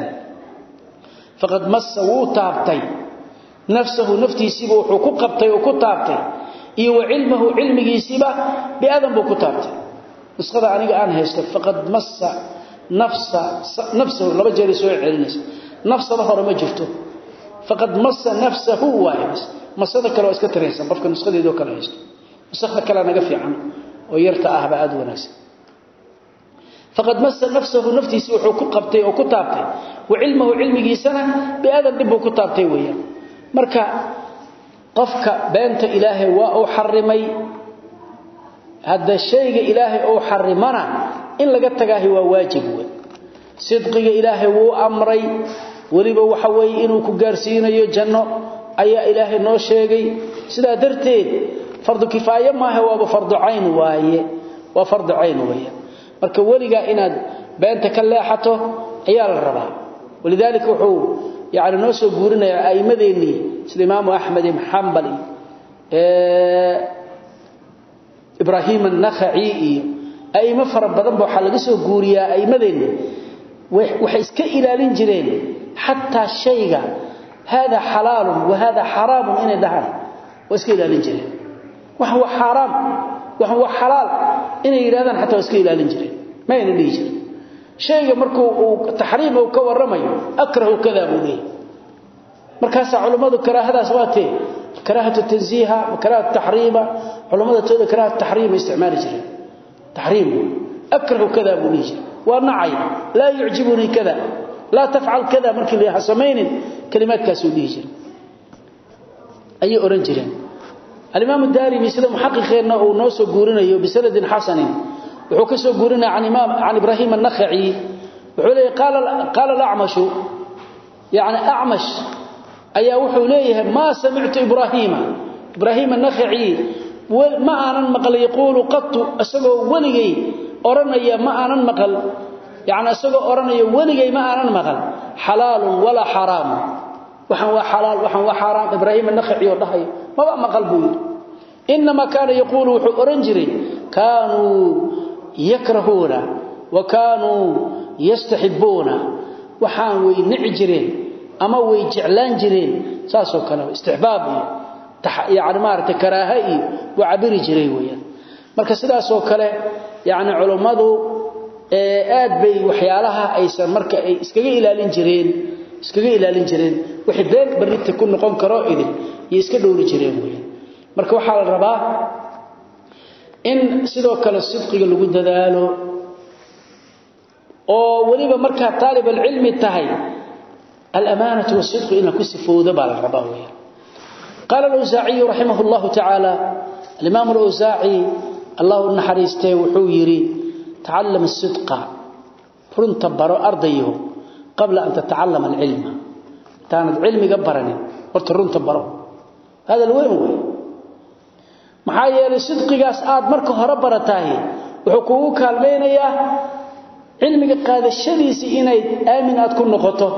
فقد مس وتابتي نفسه نفتيسيبه وحو كقبتي او كتابتي iyo cilmuhu cilmigiisiba biadan buu ku taabtay isqada aniga aan haysto faqad massa nafsuhu laba jeer soo celinaysa nafsada hore ma jirto faqad massa nafsuhu waayis masada kale iska tiraysan qofka nusqadeedo kale haysto nusqada kale naga fiican oo yarta ah baad wanaagsan faqad massa nafsuhu naftiisi wuxuu ku qabtay oo ku taabtay wa cilmuhu cilmigiisana biadan dib buu ku taabtay weeyaan marka qofka beenta ilaahay waa uu xarimay hada shayga ilaahay uu xarimana in laga tagaahi waa waajib weey sidqiga ilaahay wuu amray waliba waxa weey inuu ku gaarsiinayo janno ayaa ilaahay noo sheegay sida darteed fardu kifaaya ma aha waa fardu ayn waaye waa fardu ayn waaye marka waliga inaad beenta ka leexato ayaa la rabaa walidaalika wuxuu يعني نوسو غورنا ايمديني سيد امام احمد بن حنبل ابراهيم النخعي اي مفر بدن waxa laga soo guuriya aymadeen waxay iska ilaalin jireen hatta shayga hada halal wa hada haram in dahan iska ilaalin jireen waxa haram waxa halal in yiraahdaan hatta iska ilaalin jireen ma ayna dhigin shayga markuu tahriim uu ka waramayo akrahu kada budi markaas culimadu karaahadaas waatee karaahatu tanziiha wa karaahatu tahriima culimadu tooda karaahatu tahriim isticmaali jireen tahriim akrahu kada budi wa na'ay la yu'jibuni kada la taf'al kada markii la hasameeynin kalimaadkaas uu dhigi jiray ay oran jireen al-imam ad-darimi sida muhaqqiqeena uu noo soo guurinayo bisanadin hasanin wuxuu ka soo guurinaa an ibrahim an-nakhai wuxuu leeyahay qala al-a'mash yani a'mash ayaa wuxuu leeyahay ma sami'tu ibrahim an-nakhai ما أنا مقل يقول قط أسقو ولجي أرني ما أنا مقل يعني أسقو أرني ولجي ما أنا مقل حلال ولا حرام وحن حلال وحن حرام إبراهيم النخعي والضحي ما بقى مقل بوي إنما كان يقول أرنجري كانوا يكرهون وكانوا يستحبون وحان وينعجرين أما ويجعلان جرين ساسو كانوا استحبابي يعني مارت كراهي وعبري جري ويا marka sidaas oo kale yaani culimadu aad bay waxyaalaha aysan marka ay iskaga ilaalin jireen wixii been barita ku noqon karo idin iyo iska dhowri jireen weeyaan marka waxa la rabaa in sidoo kale sidqiga lagu dadaalo oo waliba marka talib ilmi tahay al-amanatu was-sidq ina kusifooda baa la rabaa weeyaan قال الأوزاعي رحمه الله تعالى الإمام الأوزاعي الله النحريسته وحويري تعلم الصدق فرنت برو أرضيه قبل أن تتعلم العلم كانت علمي قبرني قلت فرنت برو هذا الوين هو محايا لصدق قاسآد مركو هربرتاهي وحقوقك المينية علمي قاد الشديس إناي آمنات كل نقطه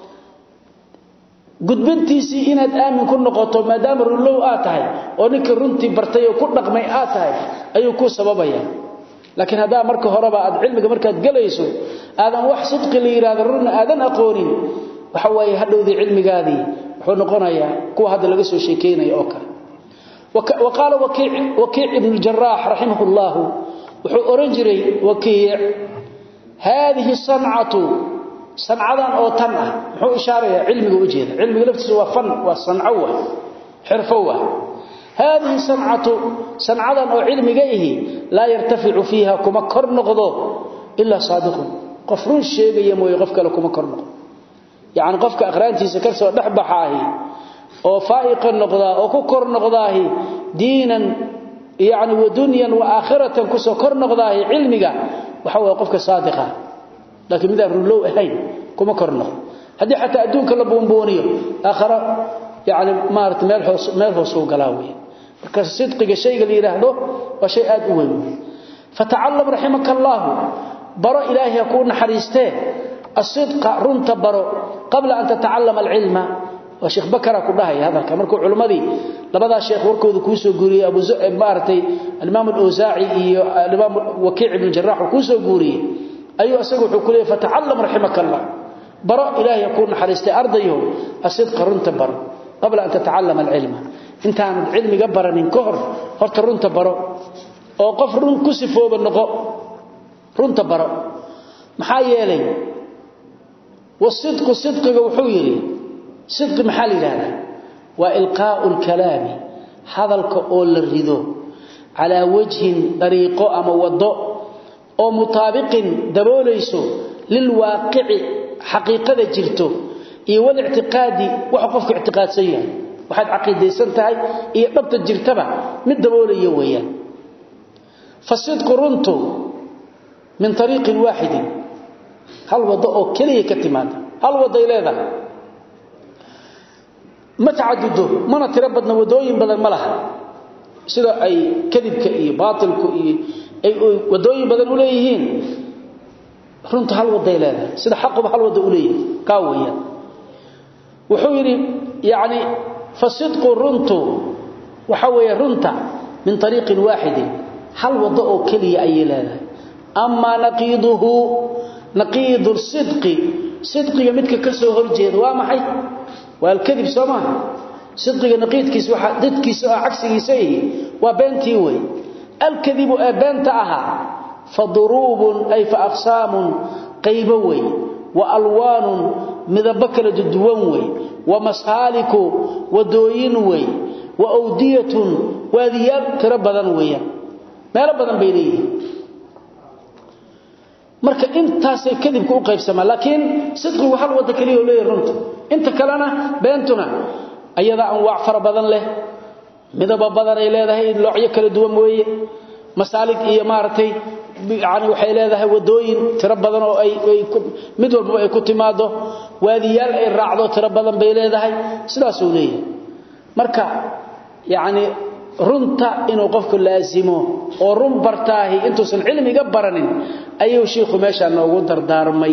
gudbintiisi inaad aamin ku noqoto maadaama rulow aad tahay oo ninka runtii bartay oo ku dhaqmay aad tahay ayuu ku sababaya laakiin hadaa marka horeba aad cilmiga markaad galayso aadan wax sidqi la yiraahdo run aadan aqoonin waxa way hadhowdi cilmigaadii wuxuu noqonayaa kuwa hadda laga soo sheekeenay oo kale وقال وكيع ابن الجراح رحمه الله wuxuu oran jiray وكيع هذه الصنعة صنعدان oo tan ah wuxuu ishaaraya cilmiga u jeeda cilmiga laftiisa waa fan waa sancawa xirfawa هذه صنعدان oo cilmiga ihi la yartaficu fiha kuma kor noqdo illa saadiqun qofrun sheegaya mooy qof kale kuma kor noqdo yaani qofka aqraantiisa ka soo dhaxbaxaahi oo faa'iqan noqda oo ku kor noqdaahi diinan yaani wa dunyan wa aakhiratan ku soo kor noqdaahi cilmiga waxa waa qofka saadiqa لكن إذا رلوا أهين كما كرنا هذه حتى أدونك لبونبونية آخر يعني مارت مالها سوق لاوي مركز الصدق شيء اللي يرهده وشيء أدوين فتعلم رحمك الله برا إلهي يكون حريسته الصدق رنت برا قبل أن تتعلم العلم وشيخ بكر كلها هذا كمركو علماء دي لبدا الشيخ وركو كوسو غوري أبو مارتي الإمام الأوزاعي الإمام وكيع بن الجراح كوسو غوري أيها أسأل حكولي فتعلم رحمك الله براء إله يكون حريستي أرضيه الصدق رنت بر قبل أن تتعلم العلم انت عن العلم قبرا من كهر هرت رنت بر أو قفر كسفه بالنقاء رنت بر محايا لي والصدق وحويري صدق محالي لهذا وإلقاء الكلام هذا الكؤول الرضو على وجه طريقه أما وضوء oo mutaabiqin dabooleyso lil waaqici xaqiiqada jirto iyo wal i'tiqaadi waxa qofku i'tiqaadsan yahay waxaad aqeedaysan tahay iyo dhabta jirtaba mid daboolayo weeyaan fasidqu runtu min tariiqin waahid hal wada oo kaliya ka timaada hal wada ileeda ma tacaddudo mana tira badna wadooyin badan malaha sida ay kadibka iyo baatilku iyo ay wadooyin badan u leeyihiin runta hal wada ileeda sida xaqu hal wada u leeyahay ka weeyaan wuxuu yiri yaani fasidqu runtu waxa weeye runta min tariiqin waahid hal wada oo kaliya ay leedahay amma naqidu sidqiga midka ka soo horjeeda waa maxay waa kadib Soomaa sidqiga naqiidkiisa waxa dadkiisa cagsigiisa waa beentii way الكذب أبانتها فضروب أي فأقسام قيبوي وألوان مذبكر الدوانوي ومسالك ودوينوي وأودية وذياب تربضانوي ما ربضان بينيه marka intaasay kadib ku qaybsama laakiin sidqu waxa wada kaliya leeyahay runta inta kalena beentuna ayada aan wax far badan leh midaba badan ay leedahay noocyo kala duwan mooyee masaalig iyo maartay yaani waxay leedahay wadooyin tira badan oo ay mid walba ay ku timaado waadiyaal ay raacdo tira badan bay leedahay sidaas uu leeyahay marka yaani runta inuu qofku laasimo oo run bartaahi intuusan cilmiga baranin ayuu sheekhu meesha noogu dardaarmay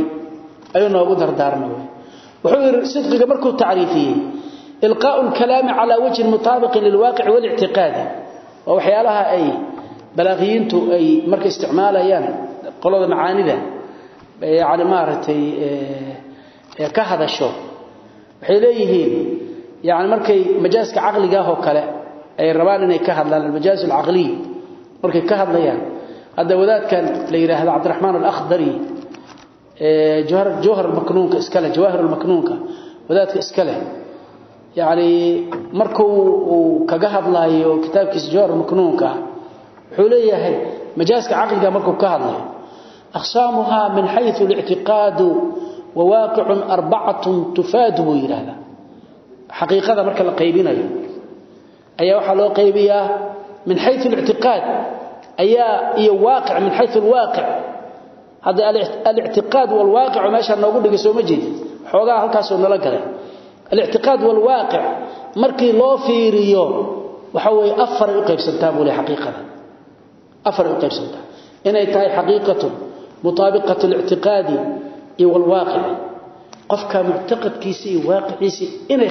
wuxuu yiri sidqiga markuu taariifiyay ilqaa'u al-kalaam ala wajh mutabiq lilwaqi' wal-i'tiqadi wa waxyaalaha ay balaaqiintu ay markay isticmaalayaan qolada macaanida yaani maaratay ka hadasho waxay leeyihiin yaani markay majaaska aqliga oo kale ay rabaan inay ka hadlaan al-majaaz al-aqli markay ka hadlayaan hada wadaadkan la yiraahdo Abdurrahman al-Akhdari جوهر المكنون كاسكله جواهر المكنون وذاتك اسكله يعني markuu kaga hadlayo kitaabkiisa جوهر المكنون حوليه مجازك عقلك markuu ka hadlayo اقسامها من حيث الاعتقاد وواقع اربعه تفاده يراهدا حقيقه marka la qaybinayo ayaa waxa loo qaybiyaa من حيث الاعتقاد ayaa iyo واقع من حيث الواقع هذا الاعتقاد والواقع ماشي نوغو دغسو ما جيد xogaa halkaas oo nala galay الاعتقاد والواقع markii loo fiiriyo waxa way afar u qaybsantaa buu leeyahay xaqiiqada afar u qaybsantaa inay tahay xaqiiqatu mutaabiqatu الاعتقاد والواقع qofka mu'taqadkiisa iyo waaqiciisa inay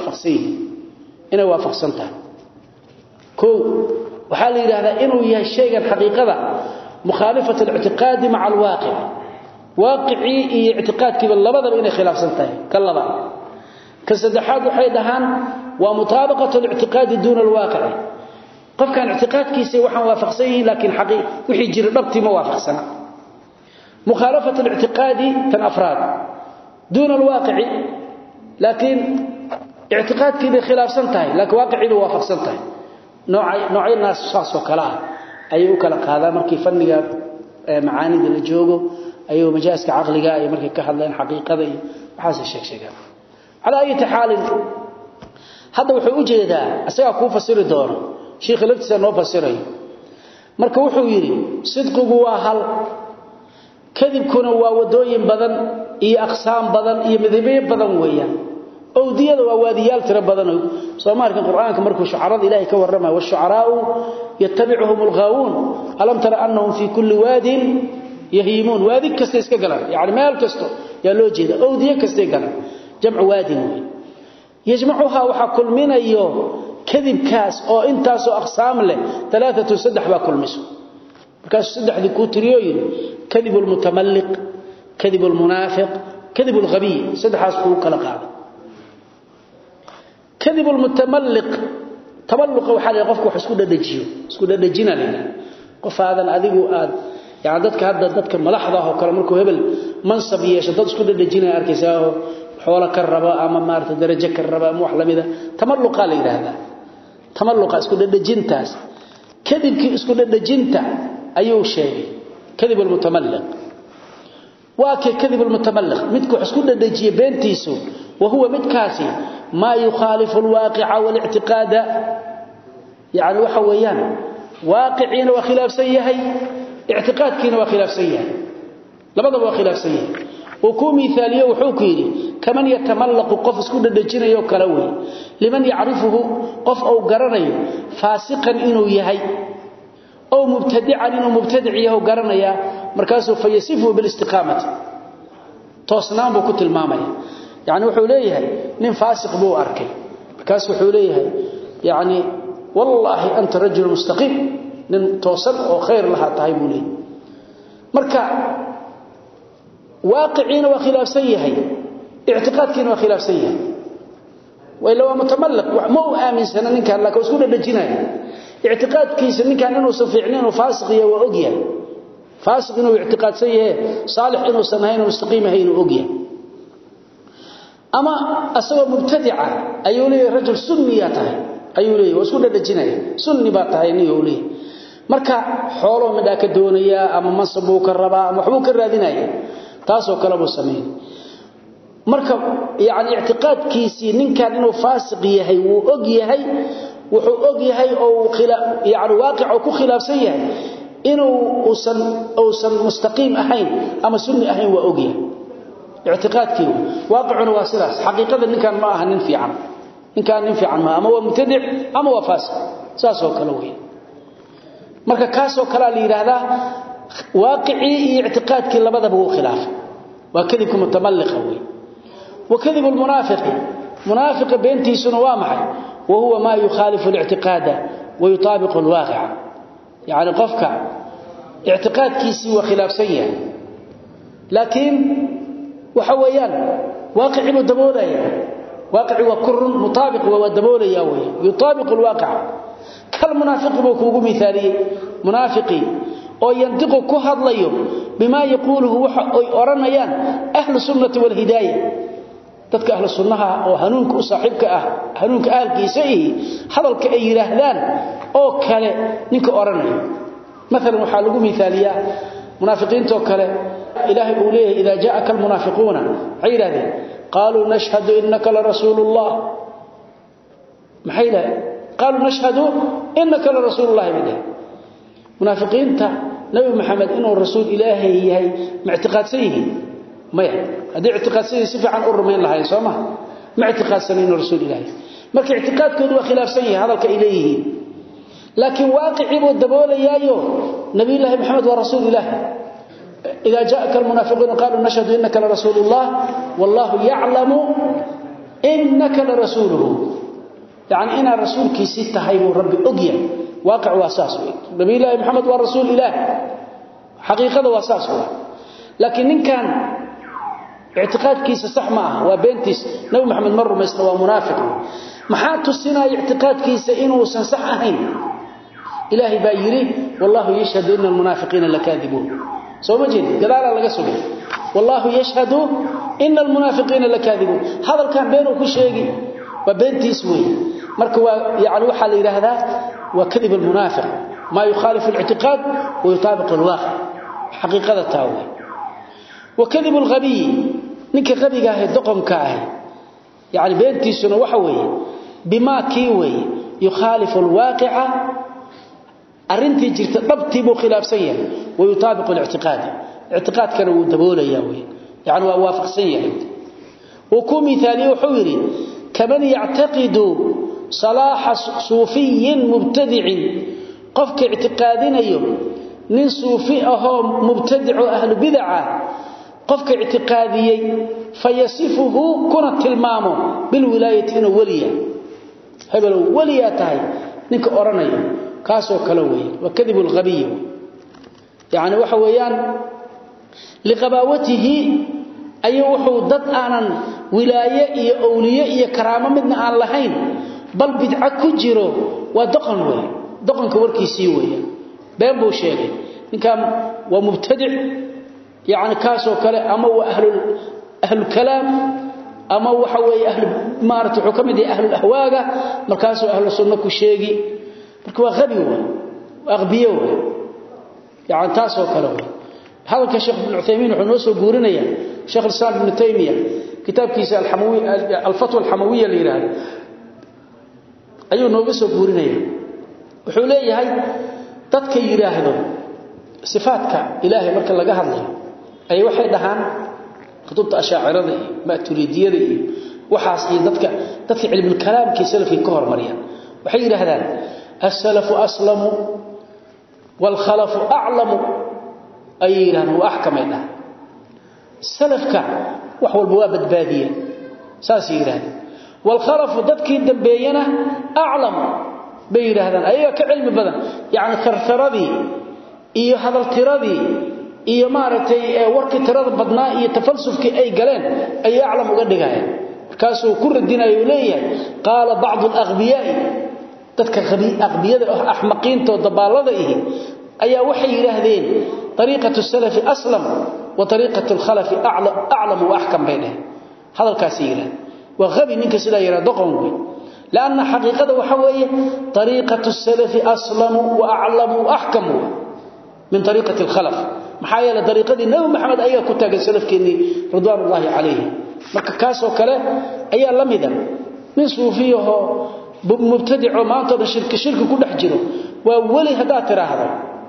waafaqsantahay ko waxa la yiraahdaa inuu yahay shaygan xaqiiqada مخالفة الاعتقاد مع الواقع واقعي اعتقادك باللبضة إنه خلاف سنتين كاللبا كالسدحات وحيدهان ومطابقة الاعتقاد دون الواقع قف كان اعتقادك سيوحا موافق سيه لكن حقيقي وحي جربتي موافق سنة مخالفة الاعتقاد كالأفراد دون الواقع لكن اعتقادك بخلاف سنتين لكن واقعي موافق سنتين نوعي الناس شخص وكلاه ayuu kala qaadaa markii fanniga macaanida la joogo ayuu majaaska aqliga ay markii ka hadlaan xaqiiqada iyo waxa sheegsheegan ala ay taxaalin hada wuxuu u jeedaa asaga ku fasiri doono sheekh laftiisa noo fasiray marka wuxuu yiri sidqigu waa hal kadibkuna waa wadooyin badan iyo aqsaam badan iyo midabyo badan weeyaan awdiyada waa waadiyaal tira badan Soomaaliga Quraanka markuu shucarada Ilaahay ka warramay wa shucaraa'u yattabi'uhum al-ghaawun alam tara annahum fi kulli wadin yahimun wadi kasta iska galaan yaani meel kasto yaa loo jeeda awdiya kasta galaan jamcu wadin yajma'uha waxa kulminayo kadibkaas oo intaas oo aqsaam leh 3 ba kulmiso markaas saddexdii ku tiriyooyin kadibul mutamalliq kadibul munaafiq kadibul ghabi saddexaas ku kala qaado كذب المتملق تملق وحال قفك wax isku dhadajina leeyahay qof aadan adigu aad yaani dadka hadda dadka madaxda oo kale markuu hebel mansab yeesho dad isku dhadajina arkaysaa xoola ka raba ama maarta darajo ka raba ama wax lamida tamalluqa la yiraahdaa tamalluqa isku dhadajintaas kadibkii isku dhadajinta ayuu sheegay kadib المتملق واكي كذب المتملق midku isku dhadajiye beentiisu وهو midkaasi ما يخالف الواقع والاعتقاد يعني وحويان واقعين وخلاف سيهي اعتقادكين وخلاف سيهي لبضب وخلاف سيهي وكو مثاليه وحوكيري كمن يتملق قف اسكو دجينيو كلوي لمن يعرفه قف او غرانيو فاسقا انه يحي او مبتدعا انه مبتدع يهو غرانيا markaasuu fayasifu bil istiqaamati toosnaan buu ku tilmaamay يعني wuxuu leeyahay nin faasiq buu arkay markaas wuxuu leeyahay يعني wallahi anta rajul mustaqim nin toosan oo khayr laha tahay buu leeyahay marka واقعين وخلاف سيئه اعتقادكين وخلاف سيئه وإلا هو متملق مو آمن سنة ننك لك واسكون الدجناء اعتقادكين سننك أنه صفعنين وفاسق وأقيا فاسق إنه اعتقاد سيئه صالح إنه سنهين ومستقيم هين وأقيا أما أسوى مبتدعة أيولي رجل سنياته أيولي واسكون الدجناء سني باته أيولي marka xoolo midda ka doonaya ama mansab ka raba ama wuxuu ka raadinaya taasoo kala buu sameeyay marka yaani i'tiqaadkiisi ninkan inuu faasiq yahay uu og yahay wuxuu og yahay oo yaani waaqic ku khilaafsan yahay inuu uusan mustaqiim ahayn ama sunni ahayn waa og yahay i'tiqaadkiisu waaqicuna waa sidaas xaqiiqada ninkan ma aha nin fiican ma ama waa mubtadic ama waa faasiq saasoo kale weey marka kaasoo kale la yiraahdaa waaqici iyo i'tiqaadkii labadaba uu khilaaf waa kadibku mutamalliq weey وكذب المنافق منافق بنتي سنوامح وهو ما يخالف الاعتقاد ويطابق الواقع يعني قفك اعتقاد كيسي وخلاف سيء لكن وحويان واقع ودبوليا واقع وكر مطابق ودبوليا يطابق الواقع كالمنافق بكوغو مثالي منافقي oo yantiqo ku hadlayo bima yaquluhu waxa ay oranayaan ahlu sunnah wal hidaayah dadka ahlu sunnaha oo hanuunka u saaxiibka ah hanuunka ahalkiisa hadalka ay yiraahdaan oo kale ninka oranayo مثلا waxa lagu miisaaliyaa munaafiqiinta oo kale ilaahi uu leeyahay ida jaa'aka al munafiquna ayraade qalu nashhadu innaka la rasulullah maxayla qalu nashhadu innaka la rasulullah bida munaafiqiinta nabi maxamed inuu rasuul ilaahi yahay معتقدsan yihiin maya hadii i'tiqaadsan si fiican u rumayn lahayn sooma معتقدsan inuu rasuul ilaahi marka i'tiqaadkoodu waa khilaafsan yahay hadalka ilayhi laakiin waaqici buu daboolayayo nabi ilaahi maxamed waa rasuul ilaahi ila jaa'aka al munafiquna qalu nashhadu innaka la rasulullah wallahu ya'lamu innaka la rasuluhu yani ina rasuulki sitahay buu rabbi ogya واقع واساس نبي الله محمد ورسول الله حقيقه واساس لكن ان كان اعتقاد كيس صح معه وبنتس نبي محمد مر ما استوى منافق محاتو سنا اعتقاد كيس انه صح اهين الهي بايري والله يشهد ان المنافقين لكاذبون سو ما جيد جلال لغا سوغي والله يشهد ان المنافقين لكاذبون هذا كان بينه كشيغي وبنتس وي marka يعني waxa la yiraahdaa وكذب المنافق ما يخالف الاعتقاد ويطابق الواقع حقيقه تاوي وكذب الغبي نك غبيغا هي دقنكا يعني بينتيسنا waxa weeye بما كيوي يخالف الواقع arrinti jirta dhabtii buu khilaafsan yahay ويطابق الاعتقاد اعتقاد kana uu daboolaya weey يعني waa waafaqsan yahay وكو مثالي وحوري كمن يعتقد صلاح صوفي مبتدع قفك اعتقادينيو نين صوفي اهو مبتدع اهل بدعه قفك اعتقاديي فيصفه كنت المامو بالولايه انه وليه هبل ولياتاي نينك اورنيو كاسو كلوي وكذب الغبي يعني waxa weeyaan liqabawatihi ay wuxuu dad aanan wilaaye iyo awliye iyo karaamo midna aan lahayn bal bid'a ku jiro waa dhaqan weey dhaqanka warkiisii weeyaan been buu sheegay ninkan waa mubtadi' yaani kaasoo kale ama waa ahlul kalaam ama waxa weey ahlu maartu xukumadii ahlul ahwaaga markaasoo ahlus sunna ku sheegi marka waa qabi waa aqbiyo yaani taasoo kale halka sheekh ibn Uthaymeen wuxuu noo soo guurinaya sheekh al-Islam ibn Taymiyyah kitabkiisa al-Hamawi al-Fatwa al-Hamawiyya la yiraahdo ayuu nooga soo guurinaya wuxuu leeyahay dadka yiraahdo sifaadka ilaahay marka laga hadlayo ay waxay dhahaan qudubta ash'ariyada maaturidiyada waxaas iyo dadka cilmi kalaamka salafki ka hormariya waxay yiraahdaan as-salafu aslamu wal khalafu a'lamu ayran wa ahkamayna salafka wax walba waa badbaadiye saas yiraahdaan wal khalafu dadkii dambeeyana a'lam bayiraahdaan ayaga ka cilmi badan yaani kartaradii iyo hadal tiradii iyo maaragtay warkii tirada badnaa iyo tafalsufkii ay galeen ay a'lam uga dhigayaan markaasuu ku radinayo leeyahay qaala ba'd al-aghbiya'i dadka aqbiyada ahmaqiinta dabaalada ayaa waxay yiraahdeen tariiqatu salafi aslam wa tariiqatu al-khalaf a'lam wa ahkam bayna hadalkaasi yiraahdo وغبي منك سلا يرى دقنوي لان حقيقته وحويه طريقه السلف اصلا واعلم واحكم من طريقه الخلف محايله طريقه النبي محمد ايا كتاغ سلفكني رضوان الله عليه marka kaas oo kale ayaa lamida min suufiyaho mubtadi'o maanta shirki ku dhex jiro waa wali hadaa tiraahdo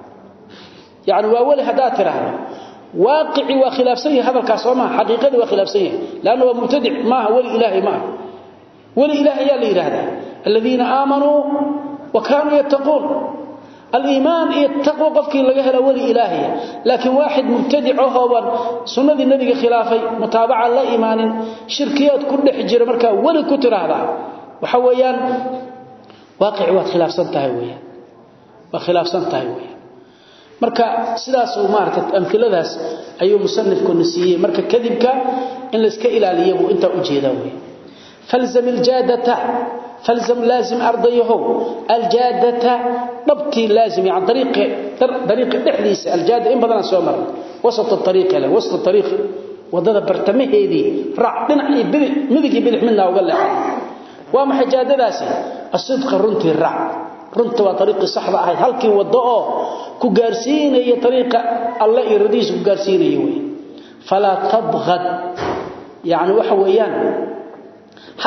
yani waa wali hadaa tiraahdo واقعي وخلاف سيه هذا الكاسوما حقيقه وخلاف سيه لانه هو مبتدع ما هو ولي الهي ما ولي الهي يا لي هذا الذين امنوا وكانوا يتقون الإيمان يتقوى قفكي لغا هلا ولي إلهي لكن واحد مبتدع هو سنة النبي خلافي متابعة لا إيمان شركيات كل حجر مركا ولي كتر هذا وحويان واقع خلاف سنتهي ويا وخلاف سنتهي ويا marka sidaas uu maartay amkiladaas ayuu musannifku nasiiyay marka kadibka in la iska ilaaliyo inta u jeedaa way falzam aljadata falzam lazim ardayahu aljadata dabti lazim yani طريق دحديس aljada in badan soo maray wasat الطريق la wasat الطريق wadada bartamaheedii raac dhinacii midigi bidix midna uga leexay waa maxay jaadadaasi asidqa runtii raac runta waa طريق sax ah halkii wado oo ku gaarsiinaya طريقه Allah iradiisu ku gaarsiinayo way fala tabghad yani waxa weeyaan ha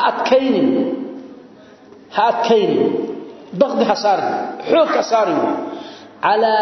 adkaynin ضغط حصار حوك حصار على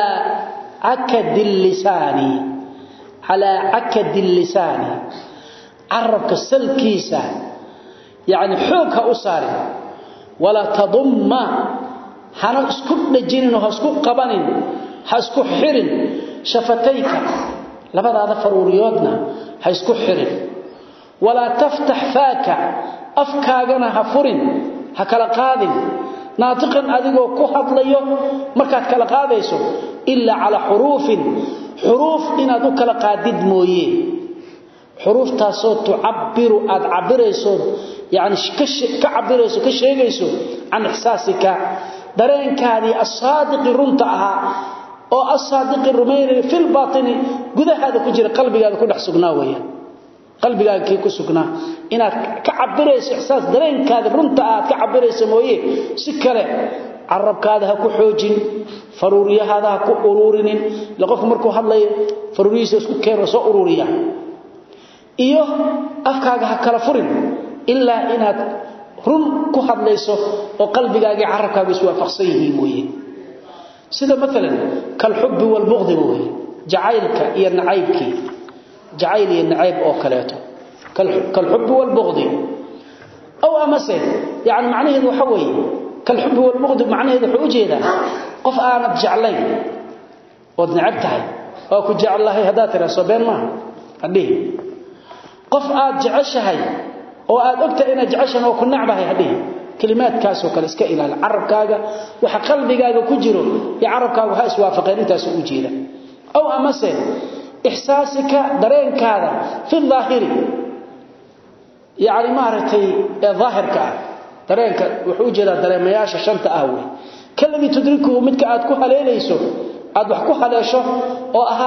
عكد اللسان عربك السلكيسة يعني حوك أصار ولا تضم حنا اسكت نجين وهسكت قبن هسكت حرن شفتيك لبدا هذا فرورياتنا هسكت حرن ولا تفتح فاك أفكاغنا هفرن هكلا قادم ناطقا أذيقو كحضليو مركات كلا قاديسو إلا على حروف إن أدو كلا قادد مويه حروف تاسو تعبر عبريسو يعني كعبريسو كشيغيسو عن إحساسك درينك هذه الصادق رنتها أو الصادق الرمير في الباطن قد هذا كجر قلبي هذا كده حسقناويا qalbigaaga kii ku sugnaa inaad ka cabirayso ihsaas dareenkaada runta aad ka cabirayso mooyee si kale arabkaada ha ku xoojin faruuriyahada ha ku ururinin laqof markuu hadlayo faruuriyiisa isku keeno soo ururiya iyo afkaaga ha kala furin illa inaad run ku hadlayso oo qalbigaaga arabkaaga isku waafaqsan yihiin mooyee sida mesela kal hubbi wal bughd mooyee jacaylka iyo nacaybki جعيل النعيب أو كلاته كالحب والبغض أو أمسه يعني معناه ذو حوي كالحب والبغض معناه ذو حوجي ذا قف أنا بجعلين ودنعبتها أو كجعل الله هدات رسوبين ما هديه قف جعشها أو أدبت إن جعشنا وكن نعبها هديه كلمات كاسو كالسكا إلى العرب كاغا وحقلبي كاغا كجرو يعرب كاغا هاي سوافقين انت سوجي ذا أو أمسه إحساسك درينك هذا في الظاهر يعني مارتي ظاهرك درينك وحوجة دريمياشا شنط أهوي كلمي تدركه متك أدكوها ليليسو أدوحكوها ليشو وأها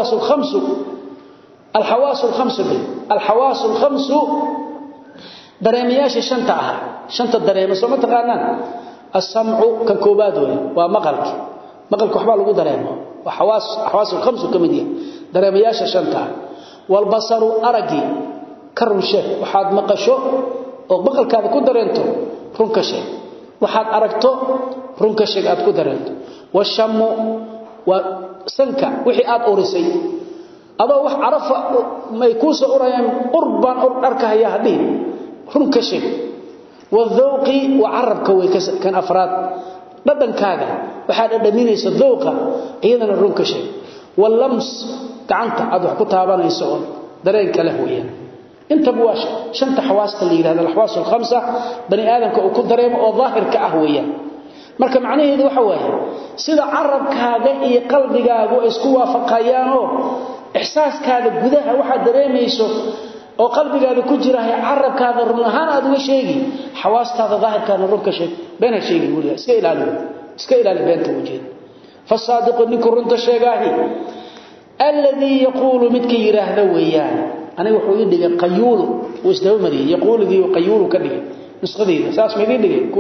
الحواس الخمس دريمياشا شنط أها شنط الدريميس وما تقالنا السمع ككوبادوي ومقلك وحبال لغو دريمه وحواس الخمس كمدية دريمياشا شنطة والبصر أرقي كرمشه وحاد مقشو وبقل كذا كدرينتو رنكشه وحاد أرقتو رنكشه قد كدرينتو والشم وسنكا وحي آد أورسي أبا وح عرف ما يكوس أوريان قربان أركها يهدين رنكشه والذوق وعرب كوي كان أفراد بدن كاغا waxaad dhadhaminayso dhooqa iyadana runka shay wallams gacanta aad wax ku taabanayso dareenka leh weeyaan inta buwash shanta xawaasta la yiraahdo alxawaas alkhamsa bani aadamka uu ku dareemo oo daahirka ah weeyaan marka macnaheedu waxa weeye sida arabkaaga iyo qalbigaaga isku waafaqayaan oo ihsaaskaaga gudaha waxa dareemayso oo qalbigaaga ku jira arabkaaga run ahaan aad uga sheegi xawaastaada daahirkaana runka shay been sheegi waliya iska ilaali beenta wajid فالصادق نكو رنت شيغاهي الذي يقول متك يراهدا ويان انا وحو يدغ قيول واسدو مري يقول ذي قيول كدغ نسخديده ساس ميدين دغ كو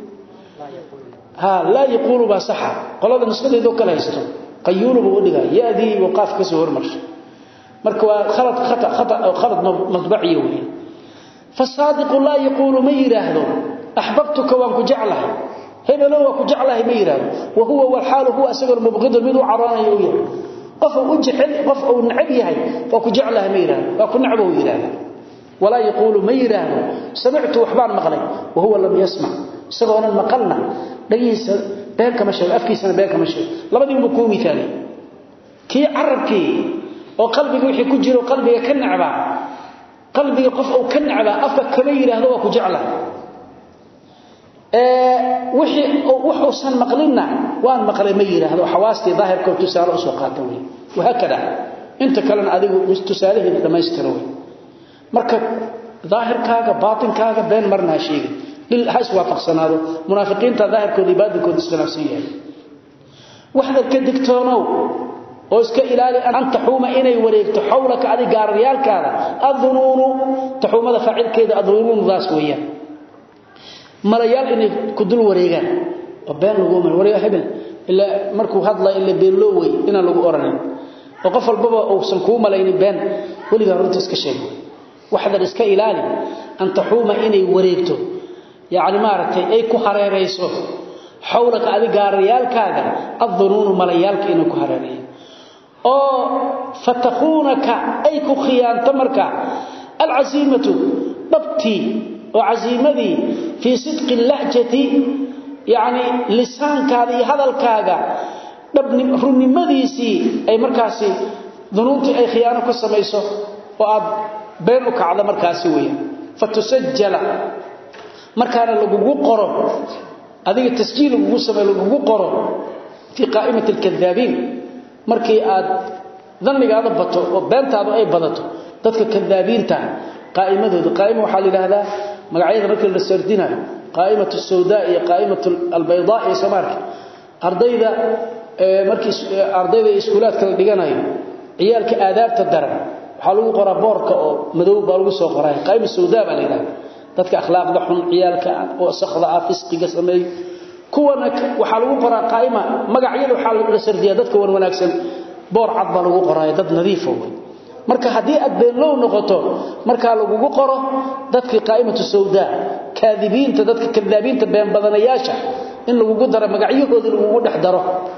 لا يقول بصح قلد نسخديده كلا هيستو قيول بو دغ يادي وقاف كسو هرمش marka waa khalad madbaci weey فالصادق لا يقول ما يراهدو احببتك وانك جعلها هنا لو ku jeclahay ma yiraahdo وهو والحال هو اسغر مبغض mid u caraanayo yahay qof uu jecel qof uu nacab yahay oo ku jeclahay ma yiraahdo waa ku nacab uu yiraahdo ولا يقول ما يراهdo سمعت وحبان مقلay وهو لم يسمع سغونا مقلنا dhagiisa been kama sheego afkiisana been kama sheego labadii uu ku miisaanay kii carabkii oo qalbiga wixii ku jiro qalbiga ka nacba qalbiga qof oo ka nacba afka kama yiraahdo waa ku jeclaa wuxuu san maqlina waan maqlay ma yiraahdo xawaasti daahirka oo tusaale u soo qaata way وهكذا انت كلن adigu tusaalaheeda dhameystiro way marka daahirkaaga baatinkaga been marna sheegay lil has waafaqsanaado munaafiqiinta daahirkooda ibaadkooda islaamsiiyay waxda ka digtoonow oo iska ilaali an taxuma inay wareegto xawlaka adi gaariyalkaada adhunuunu taxumada faacilkeeda adhunuunu daas weeyaan malayaal inay ku dul wareegaan oo been lagu mar wareega hebel illa markuu hadla illa been loo way ina lagu oranin oo qof walba oo san ku malaynin been waliga runta iska sheego waxda iska ilaali an taxuma inay wareegto yaani maartay ay ku hareereyso xawlaka adi gaariyalkaaga adhunuunu malayaalka inay ku hareereyaan oo fatakhunaka ay ku khiyaanta marka alazimatu dabti وعزيمتي في صدق اللهجة يعني لسانكاga iyo hadalkaaga runimadiisi ay markaasi dunuunti ay khiyaano ku sameeyso oo aad been u kacdo markaasi weeyaan fatusajjala markaana lagu qoro adiga tasjiil lagu sameeyo lagu qoro fi qaa'imati al-kadhabin markii aad dhannigaada bato oo beentaadu ay badato dadka kadhabiinta qaa'imadooda qaa'imo waxa la yiraahdaa magacyada markii la sardinayo qaa'imatu sawdaa iyo qaa'imatu albaydaa ee samarka ardayda markii ardayda iskuulaadka la dhiganayo ciyaalka aadaabta daran waxa lagu qoraa boorka oo madow baa lagu soo qoray qaa'imo sawdaa baa la yiraahdaa dadka akhlaaqda xun ciyaalka oo saxda ah fisqiga sameey kuwana waxa lagu qoraa qaa'ima magacyada waxa la sardiyaa dadka wanaagsan boor cad baa lagu qoraa dad nadiif ah marka hadii aad been loo noqoto marka lagu qoro dadkii qaa'imatu sawdaa kaadibiinta dadka kadaabiinta been badanayaasha in lagu daro magacyahooda lagu dhex daro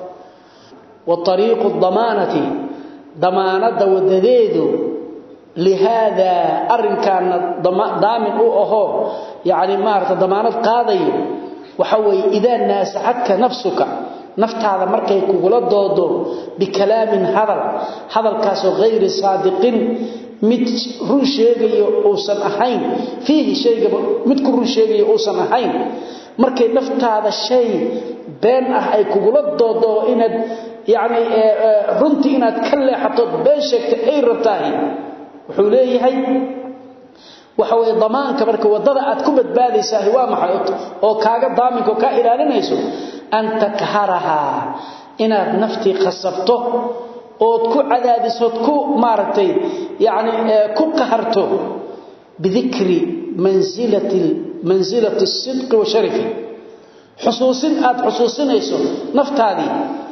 wa tariiqu dhamanati damaanada wadadeedu lihada arrinkan daamin oo aho yaani maarta damaanad qaadayo waxa way idaa naasacadka nafsuka naftaada markay kugula doodo bikalaamin hadalkaas oo غير saadiqin mid run sheegayo oo san ahayn fihi shayga mid ku run sheegayo oo san ahayn markay naftaada shay been ah ay kugula doodo inaad yaani runtii inaad ka leexato been sheegtay ay rabtahay wuxuu leeyahay waxa way dhamaanka marka wadada aad ku badbaadaysaa waa maxay oo kaaga daaminka ka ilaalinayso أن تكهرها إن نفتي خصبته أو تكو عدادسه تكو مارتي يعني كو كهرته بذكر منزلة الصدق وشرفه حصوصين يسو نفت هذه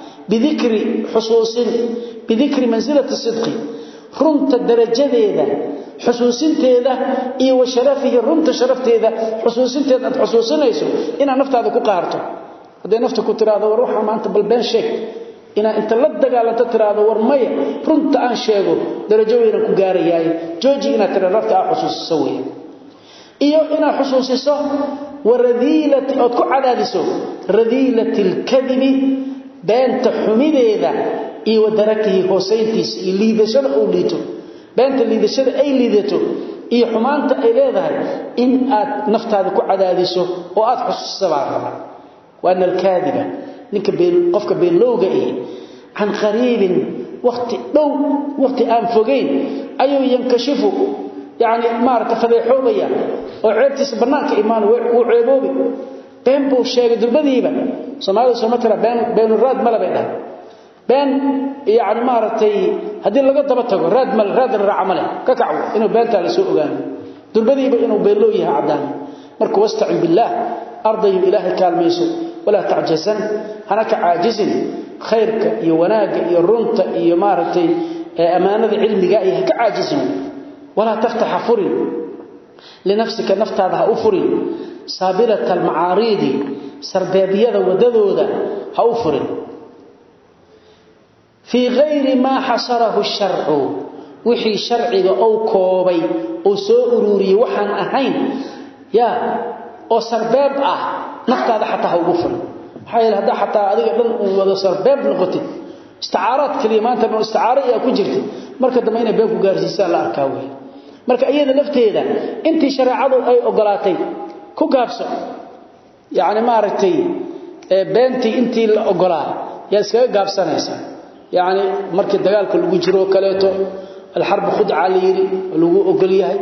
بذكر منزلة الصدق رمت الدرجة ذا حصوصين تيدا إيه وشرفه رمت شرفت ذا حصوصين تيدا حصوصين يسو إن نفت هذا كو كهرته haday nafta ku tiraado war waxa maanta bal been sheeg ina inta la dagaalanta tiraado war maya runta aan sheego darajo weyn ku gaarayay jooji ina tiraado ah xusuusiso weey iyo ina xusuusiso waradilati oo ku cadaadiso radilatil kadhibi beenta xumideeda iyo wadarakii hooseyntiis iyo liidashada oo liito beenta liidashada ay liidato iyo xumaanta ay leedahay in aad naftaada ku cadaadiso oo aad xusuusiso baa وأن الكاذبة نك بين قفك بين لوجئه عن قريب وقت أنفقين أيو ينكشفوا يعني ما ارتفضيحوبيا وعيبتي سبناك إيمان وعيبوبي بين بو الشيء دربديبا سمعوا سمترا بين الراد ملا بينها بين يعني ما رتي هذه اللي قد ضبطه راد الرعمله ككعو إنه بينتها لسوء قال دربديبا إنه بين لوجها عدان مركو واستعن بالله أرضي إله كالميسو ولا تعجزن هناك عاجز خيرك يوناك يرنت يمارتي أمانة علمك كعاجز ولا تفتح فري لنفسك نفت هذا أفري سابلة المعارض سربابية ودذوذة أفري في غير ما حصره الشرع وحي شرعي أو كوبي أو سؤروري وحن أهين يا oo sarbaab ah naftaada xataa ugu furan حيل هذا حتى adiga dhan uu wada sarbeeb noqotid isticaarad kalimaanta oo isticaara ay ku jirtay marka dambe inay been ku gaarsiisaan la arkaa way marka iyada lafteeda intii shariicadu ay ogolaatay ku gaabso yaani ma aragtay beentii intii la ogolaa yaa iska gaabsanaysa yaani markii dagaalka lagu jiro kaleeto الحرب خدعة ليري لو أقول ياهي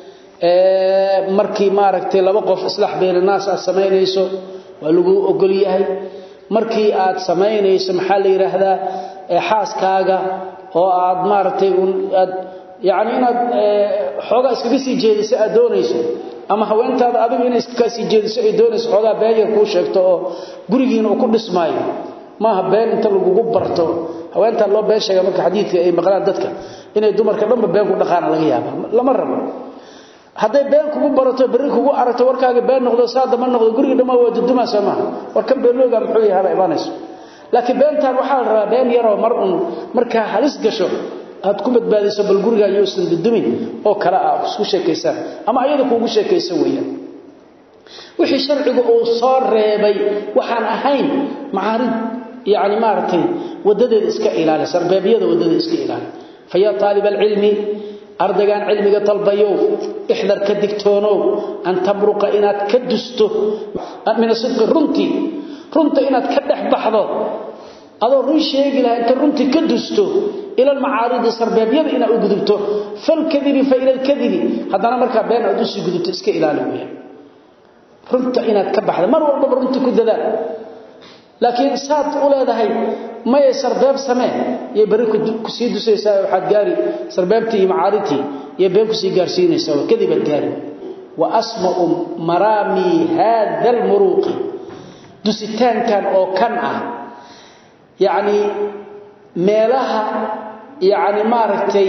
markii maaragtay laba qof islax been naas aad sameynayso waa lagu ogol yahay markii aad sameynayso maxaa la yiraahdaa xaaskaaga oo aad maaragtay aad yaani inaad xooga iskaga sii jeediso aad doonayso ama haweentaada adigu inay iskaga sii jeediso ay doonayso xooga been yar ku sheegto oo gurigiina uu ku dhismaayo ma ha been inta lagu barto haweenta loo been sheegay marka xadiidka ay maqlaan dadka inay dumarka dhanba been ku dhaqaan laga yaabo lama rabo haday been kugu barato bari kugu aragto warkaaga been noqdo saada ma noqdo guriga dhama waa duduma sama warkan beelooga muxuu yahay ibaanayso laakiin beentan waxa la rabaa been yar oo marka halis gasho aad ku badbaadiso bal guriga iyo san dudumin oo kala ah isku sheekaysan ama ayada kugu sheekaysan weeyaan wixii sharcigu uu soo reebay waxaan ahayn macaarid yaani maartay wadadeeda iska ilaali sarbeebiyada wadadeeda iska ilaali فيا طالب العلم أردقان علمك طلبيو احذر كدكتونو أن تبرق إنات كدستو من الصدق رنتي إنات كدح بحضو هذا رن شيء لها أنت رنتي كدستو إلى المعارض السربابية إنا أقدبتو فالكذب فإلى الكذب هذا أنا مركب بين أدوسي قدبت إسك إلى لوية رنتي إنات كبحضو مروا الباب رنتي كددا لكن ساد أولاد هاي ما يسرباب سماه يبرك كسيدو سيسا وحد جاري سربابتي معارتي يبرك كسي جارسين يسوي كذب الجاري وأسمع مرامي هذا المروق دوستان كان أو كنعة يعني مالها يعني مارتي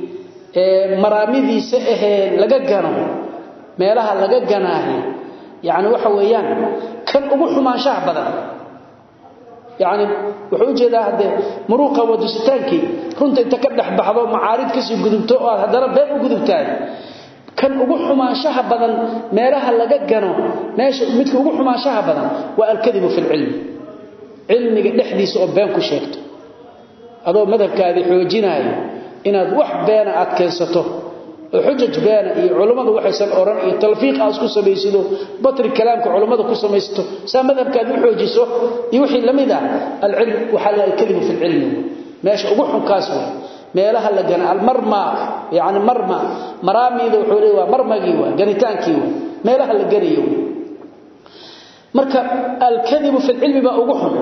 مرامي ذي سئه لججنا مالها لججناه يعني وحويان كان أبوح ما شعبنا يعني وحوجه هذا مروقه ودستانكي كنت انت كدخ بخدو معارض كسي غدبتو هذا بين غدبتان كان ugu xumaanshaha badan meelaha laga gano meesha midka ugu xumaanshaha badan waa al-kadhib fi al-ilm ilmiga dhexdiisa oo been ku sheegto adoo madhabkaadi xoojinaayo inaad wax been aad keensato xujaj been iyo culimadu waxay san oran iyo talfiiq aad isku sameeysido batri kalaamka culimadu ku sameeysto saa madhabkaadi xoojiso iyo wixii lamida al-ilm waxa la al-kadhib fi al-ilm meesha ugu xunkaas waa meelaha la gana al-marma yaani marma maraamida wuxuu leeyahay marmagi waa ganitaankii waa meelaha la gariyo marka al-kadhib fi al-ilm ba ugu xun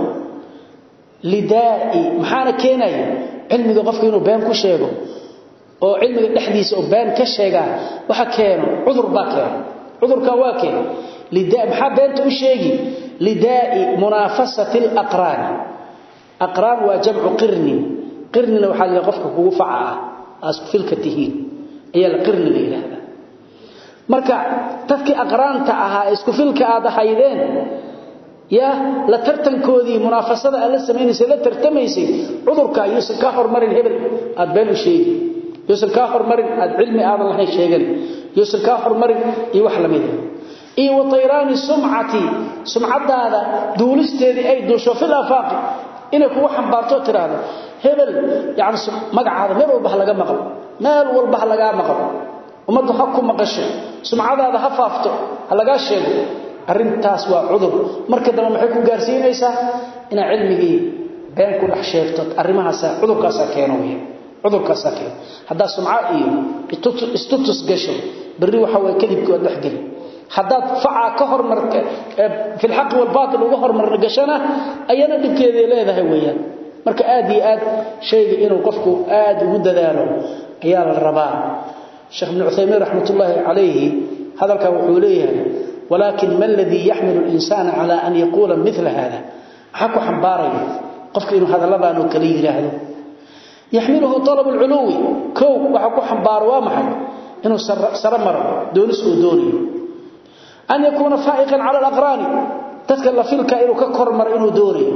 lidaa'i maxana keenay cilmiga qofku inuu been ku sheego oo cilmiga dhexdiisa oo been ka sheega waxa keeno cudur baa keeno cudurka waa keeno lidaa'i maxaa beenta u sheegi lidaa'i munafasati al-aqran aqran waa jamcu qirni qirnina waxa la qofka kugu facaa as filka tihiin ayaa la qirni leeyahay marka dadkii aqraanta ahaa isku filka aad haydeen ya la tartankoodii munafasada alla sameeynaysa la tartamaysay cudurka yuusan ka hormarin hebel aad been u sheegi yuusan ka hormarin aad cilmi aad lahayn sheegan yuusan ka hormarin iyo wax la mid ah iyo tayraani sumcadaada duulisteedii ay duusho fil afaaq inay ku xambaarto tiraado hebel yaani magacaada meel walba laga maqlo meel walba laga maqlo umadu ha ku maqasho sumcadaada ha faafto laga sheego arintaas waa cudur marka dambe maxay ku gaarsiinaysaa ina cilmigii been ku dhex sheegto arimahaas cudurkaas keeno cudurkaas keeno hada sumca iyo istutus gasho bari waxa way kadibku dhex gali hada faca ka hormarka fil haqq wal baatil uga hormar gashana ayana dibkeeda leedahay weeyaan marka aad iyo aad shayga inuu qofku aad ugu dadaalo ayaa la rabaa Sheikh Ibn Uthaymeen rahmatullahi alayhi hadalka wuxuu leeyahay ولكن ما الذي يحمل الإنسان على أن يقول مثل هذا حكو حنباري قفك إنه هذا لبانه كليه هذا يحمله طلب العلو كو وحكو حنبار وامحد إنه سرمر دونس ودوني أن يكون فائقا على الأقران تذكر فيلك إنه ككرمر إنه دوني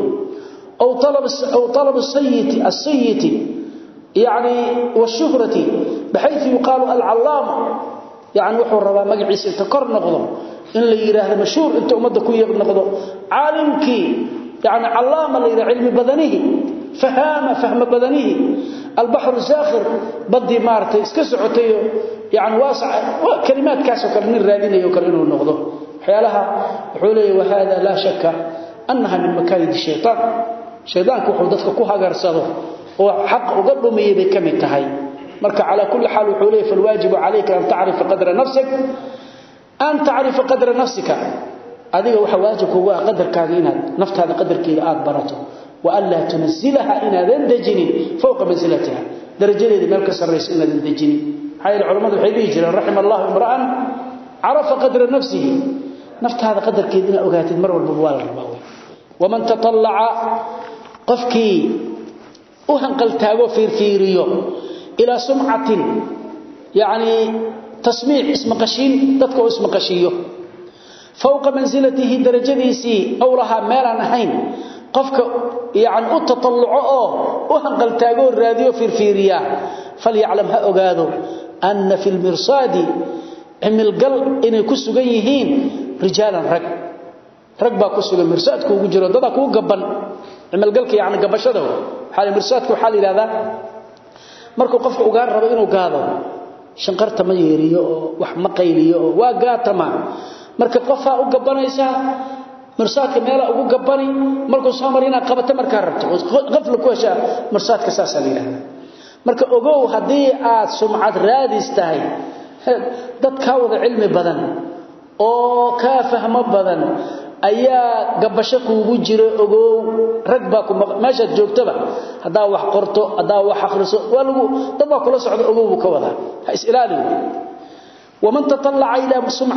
أو طلب السيئة يعني والشهرة بحيث يقال العلام يعني وحو الربا مقعيس انت كور نقضو إن اللي يراه مشهور انت أمده كو يغنقضو عالمكي يعني علامة اللي علم بدنه فهم بدنه البحر الزاخر بدي مارتي اسكسعتي يعني واسع كلمات كاسو كلمين رادين يكرنوا النقضه حيالها وحولي وهذا لا شك أنها من مكايد الشيطان شيطانك وحودتك كوها قرصده وحق وقدمي بكم التهي مركع على كل حال وحولي فالواجب عليك أن تعرف قدر نفسك هذا هو واجبك هو قدر كائنات نفت هذا قدر كيلات برته وألا تنزلها إن ذندجني فوق منزلتها درجة دي ملك الرئيس إن ذندجني هاي العلماء الحديث رحم الله امرأ عرف قدر نفسه نفت هذا قدر كيدنا أوقات المرء والبوال الرباوي ومن تطلع قفكي وهنقل تاغو فيريو إلى سمعة يعني تسميع اسم قشين تذكر اسم قشيه فوق منزلته درجتيسي أو لها ميلان حين قفك يعني التطلعه وهنقل تاغو الراديو فيريا فليعلمها أقاده أن في المرصاد عمل قلب إن يكسوا جيهين رجالا رقبا كسوا مرصادك وجرى ضدك وقبن عمل قلبك يعني قبشده حال مرصادك وحال هذا markuu qofku uga rabo inuu gaado shanqarta ma yeeriyo wax ma qayliyo waa gaatama marka qofa u gabanaysa marsaadka meel ugu gabani markuu soomarina qabato marka rabto qaflu ku hesha marsaadka saasaliina marka ogow hadii aad sumcad raadistahay dadka wada cilmi badan oo ka fahmo badan ayaa gabasho kuugu jiro ogow ragba ku meesha joogtaba hadaa wax qorto hadaa wax akhriso walagu dad kula socdo ogow ka wada ha isilaaliyo waman tatallaa ila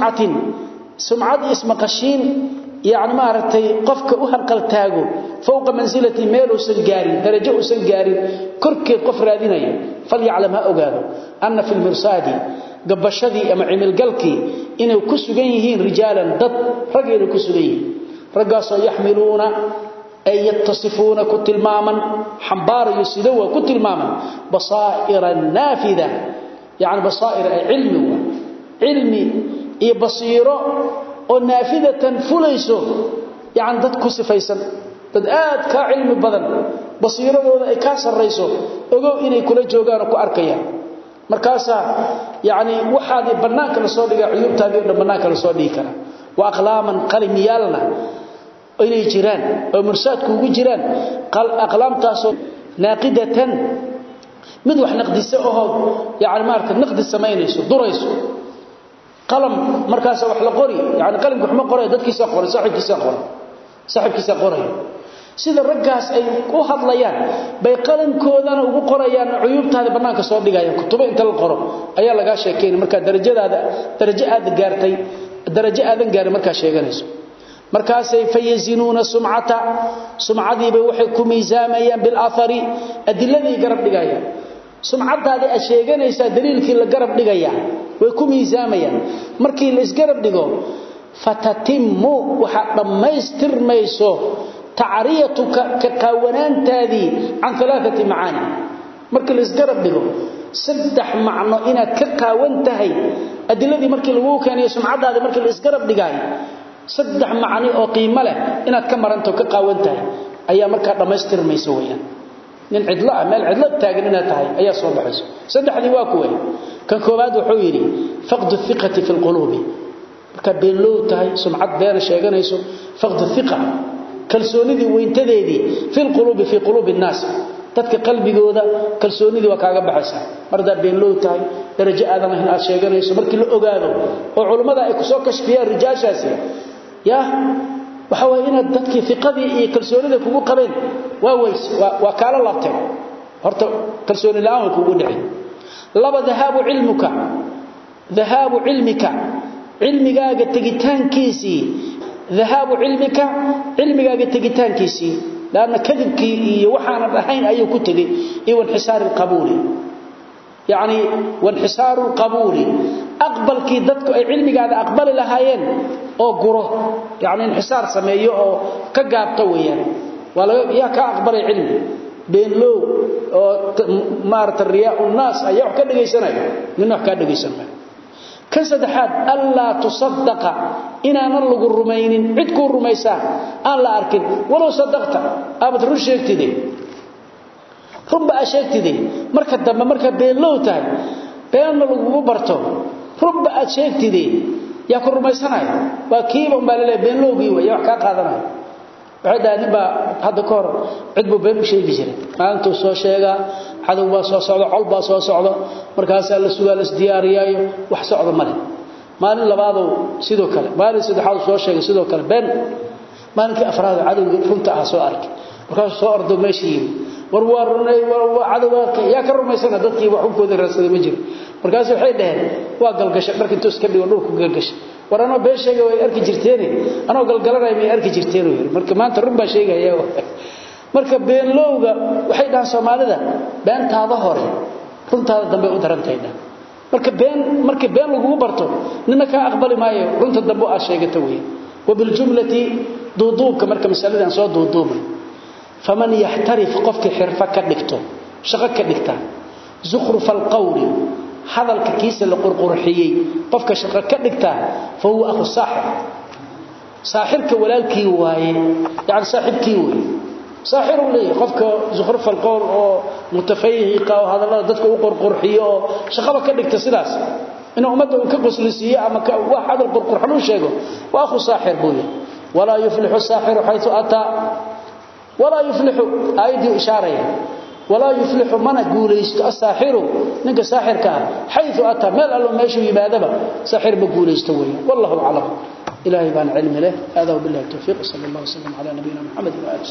sum'at ism qashin يعني ما aragtay qofka u hanqal taago fawqa manzilati meelu san gaarin darajo u san gaarin korkeed qof raadinaya fal ya'lamha ogaado anna fil mirsadi gabashadii ama cimil galki inay ku sugan yihiin rijaalan dad ragayna ku sugan yihiin ragaasoo yaxmiluuna ay yattasifuna kutilmaaman xambaar yusidawa kutilmaaman basaa'ira naafida yani basaa'ira ilmi iyo basiiro oo naafidatan fulayso yani dad ku sifaysan dad aad ka cilmi badan basiiradooda ay ka sareyso ogow inay kula joogaan oo ku arkayaan markaasa yani waxaad banaanka la soo dhigay cuyubtaada oo banaanka la soo dhigi kara wa aqlaaman qalimiyalna inay jiraan oo mursaadku ugu jiraan aqlaamtaas naaqidatan mid wax naqdisa oo yani maarta naqdi sameynayso durayso قلم مركز wax la qori yani qalimku wax ma qoray dadkiisa qoray saaxibkiisa qoray sida ragaas ay u hadlayaan bay qalimkoodana ugu qorayaan cuyubtaada banaanka soo dhigayaan kutubo inta la qoro ayaa laga sheekeeyay marka darajo aad gaartay darajo aadan gaarin marka sheeganayso markaas ay fayazinuuna sum'adii bay waxay ku miisaamayaan bil athari adilladii garab dhigayaan sumcadaada ay sheeganaysa daliilkii la garab dhigaya way ku miisaamayaan markii la isgarab dhigo fatatimmu waxa dhamaystirmayso taariyatuka ka qaawanaantaadii an thalathati maani markii la isgarab dhigo saddex macno inaad ka qaawan tahay adiladii markii lagu keenay sumcadaada markii la isgarab dhigay saddex macno oo qiimo leh inaad ka maranto ka qaawan tahay ayaa markaa dhamaystirmayso weeyaan nin cidla meel cidla taagan inaad tahay ayaa soo baxayso saddexdii waa kuway kan koobaad wuxuu yiri faqdu thiqati fil qulubi marka beeloo tahay sumcad beer sheeganayso faqdu thiqa kalsoonidii weyntadeedii fil qulubi fi qulubi الناس dadka qalbigooda kalsoonidii waa kaaga baxaysa marda beeloo tahay darajo aadan aad sheeganayso markii la ogaado oo culimada ay ku soo kashfiyaan rijaashaasi waxa way inaad dadkii fiqadii iyo kalsoonida kugu qabeen waa kala laabteen horta kalsooni la'aan kugu dhicin laba dhahabu ilmika ilmigaaga tagitaankiisi dhahabu ilmigaaga tagitaankiisi laana kadibkii iyo waxaan ahayn ayuu ku tagay iyo inxisaar qabuli يعني وانحسار القبول أقبلكي dadku ay cilmigaada aqbali lahaayeen oo guro yani inxisaar sameeyo oo ka gaabto weeyaan wala ya ka aqbalay cilmi been loo oo maarta riyaa الناس ayaa ka dhageysanay ninna ka dhageysanay kan saddexaad alla tusaddaqa inaana lagu rumaynin cid ku rumaysaa aan la arkin walow sadaqta abad run sheegtide rubba sheegtide marka dambe marka been loo tahay been lagu barto rubba sheegtide yaa ku rumaysanay waa kiiba umbalay been loogi way wax ka qaadanay waxay ba hadda koor cid buu been u sheegi jiray maanta soo sheega cadow baa soo socdo col baa soo socdo markaas la su'aal isdiyaariyayo wax socdo male maalin labaad sidoo kale maalin saddexaad soo sheegay sidoo kale been maalinka afraad cadow runta ah soo arkay markaas soo ordo meeshii warwarnay cadawka yaa ka rumaysana dadkii wax u kooday raasada ma jiro markaas waxay dhaheen waa galgashay markii toos ka dhigo dhulku galgashay warano been sheegay way arki jirteen anoo galgalanay may arki jirteen marka maanta run baa sheegaya marka been lowga waxay dhahan Soomaalida beentaada hore runtaada dambe u darantayda marka been lagu barto nina ka aqbali maayo runta dambe aad sheegato way wabil jumlati duuduubka marka mas'aladan soo duuduubay faman yahtarif qofki xirfa ka dhigto shaqo ka dhigta zukhruf alqawl hadalka kiisa la qurqurxiyay qofka shaqo ka dhigta fa huwa akhu saaxirka walaalkii waaye yaani saaxibkii waaye saaxir uu qofka zukhruf alqawl oo mutafahiqa oo hadalada dadka u qurqurxiyo shaqaba ka dhigta sidaas inuu umada ka qoslisiyo ama wax hadal qurqurxan sheego waa akhu saaxir buu wala yuflihu saaxiru haythu ata ولا يفلح ايدي اشاره ولا يفلح من غوليست الساحر نك ساحر كان حيث اتى مال الله ماشي يبادبه ساحر بغوليست وي والله اعلم الهي بان علم له هذا وبالله التوفيق صلى الله وسلم على نبينا محمد وآله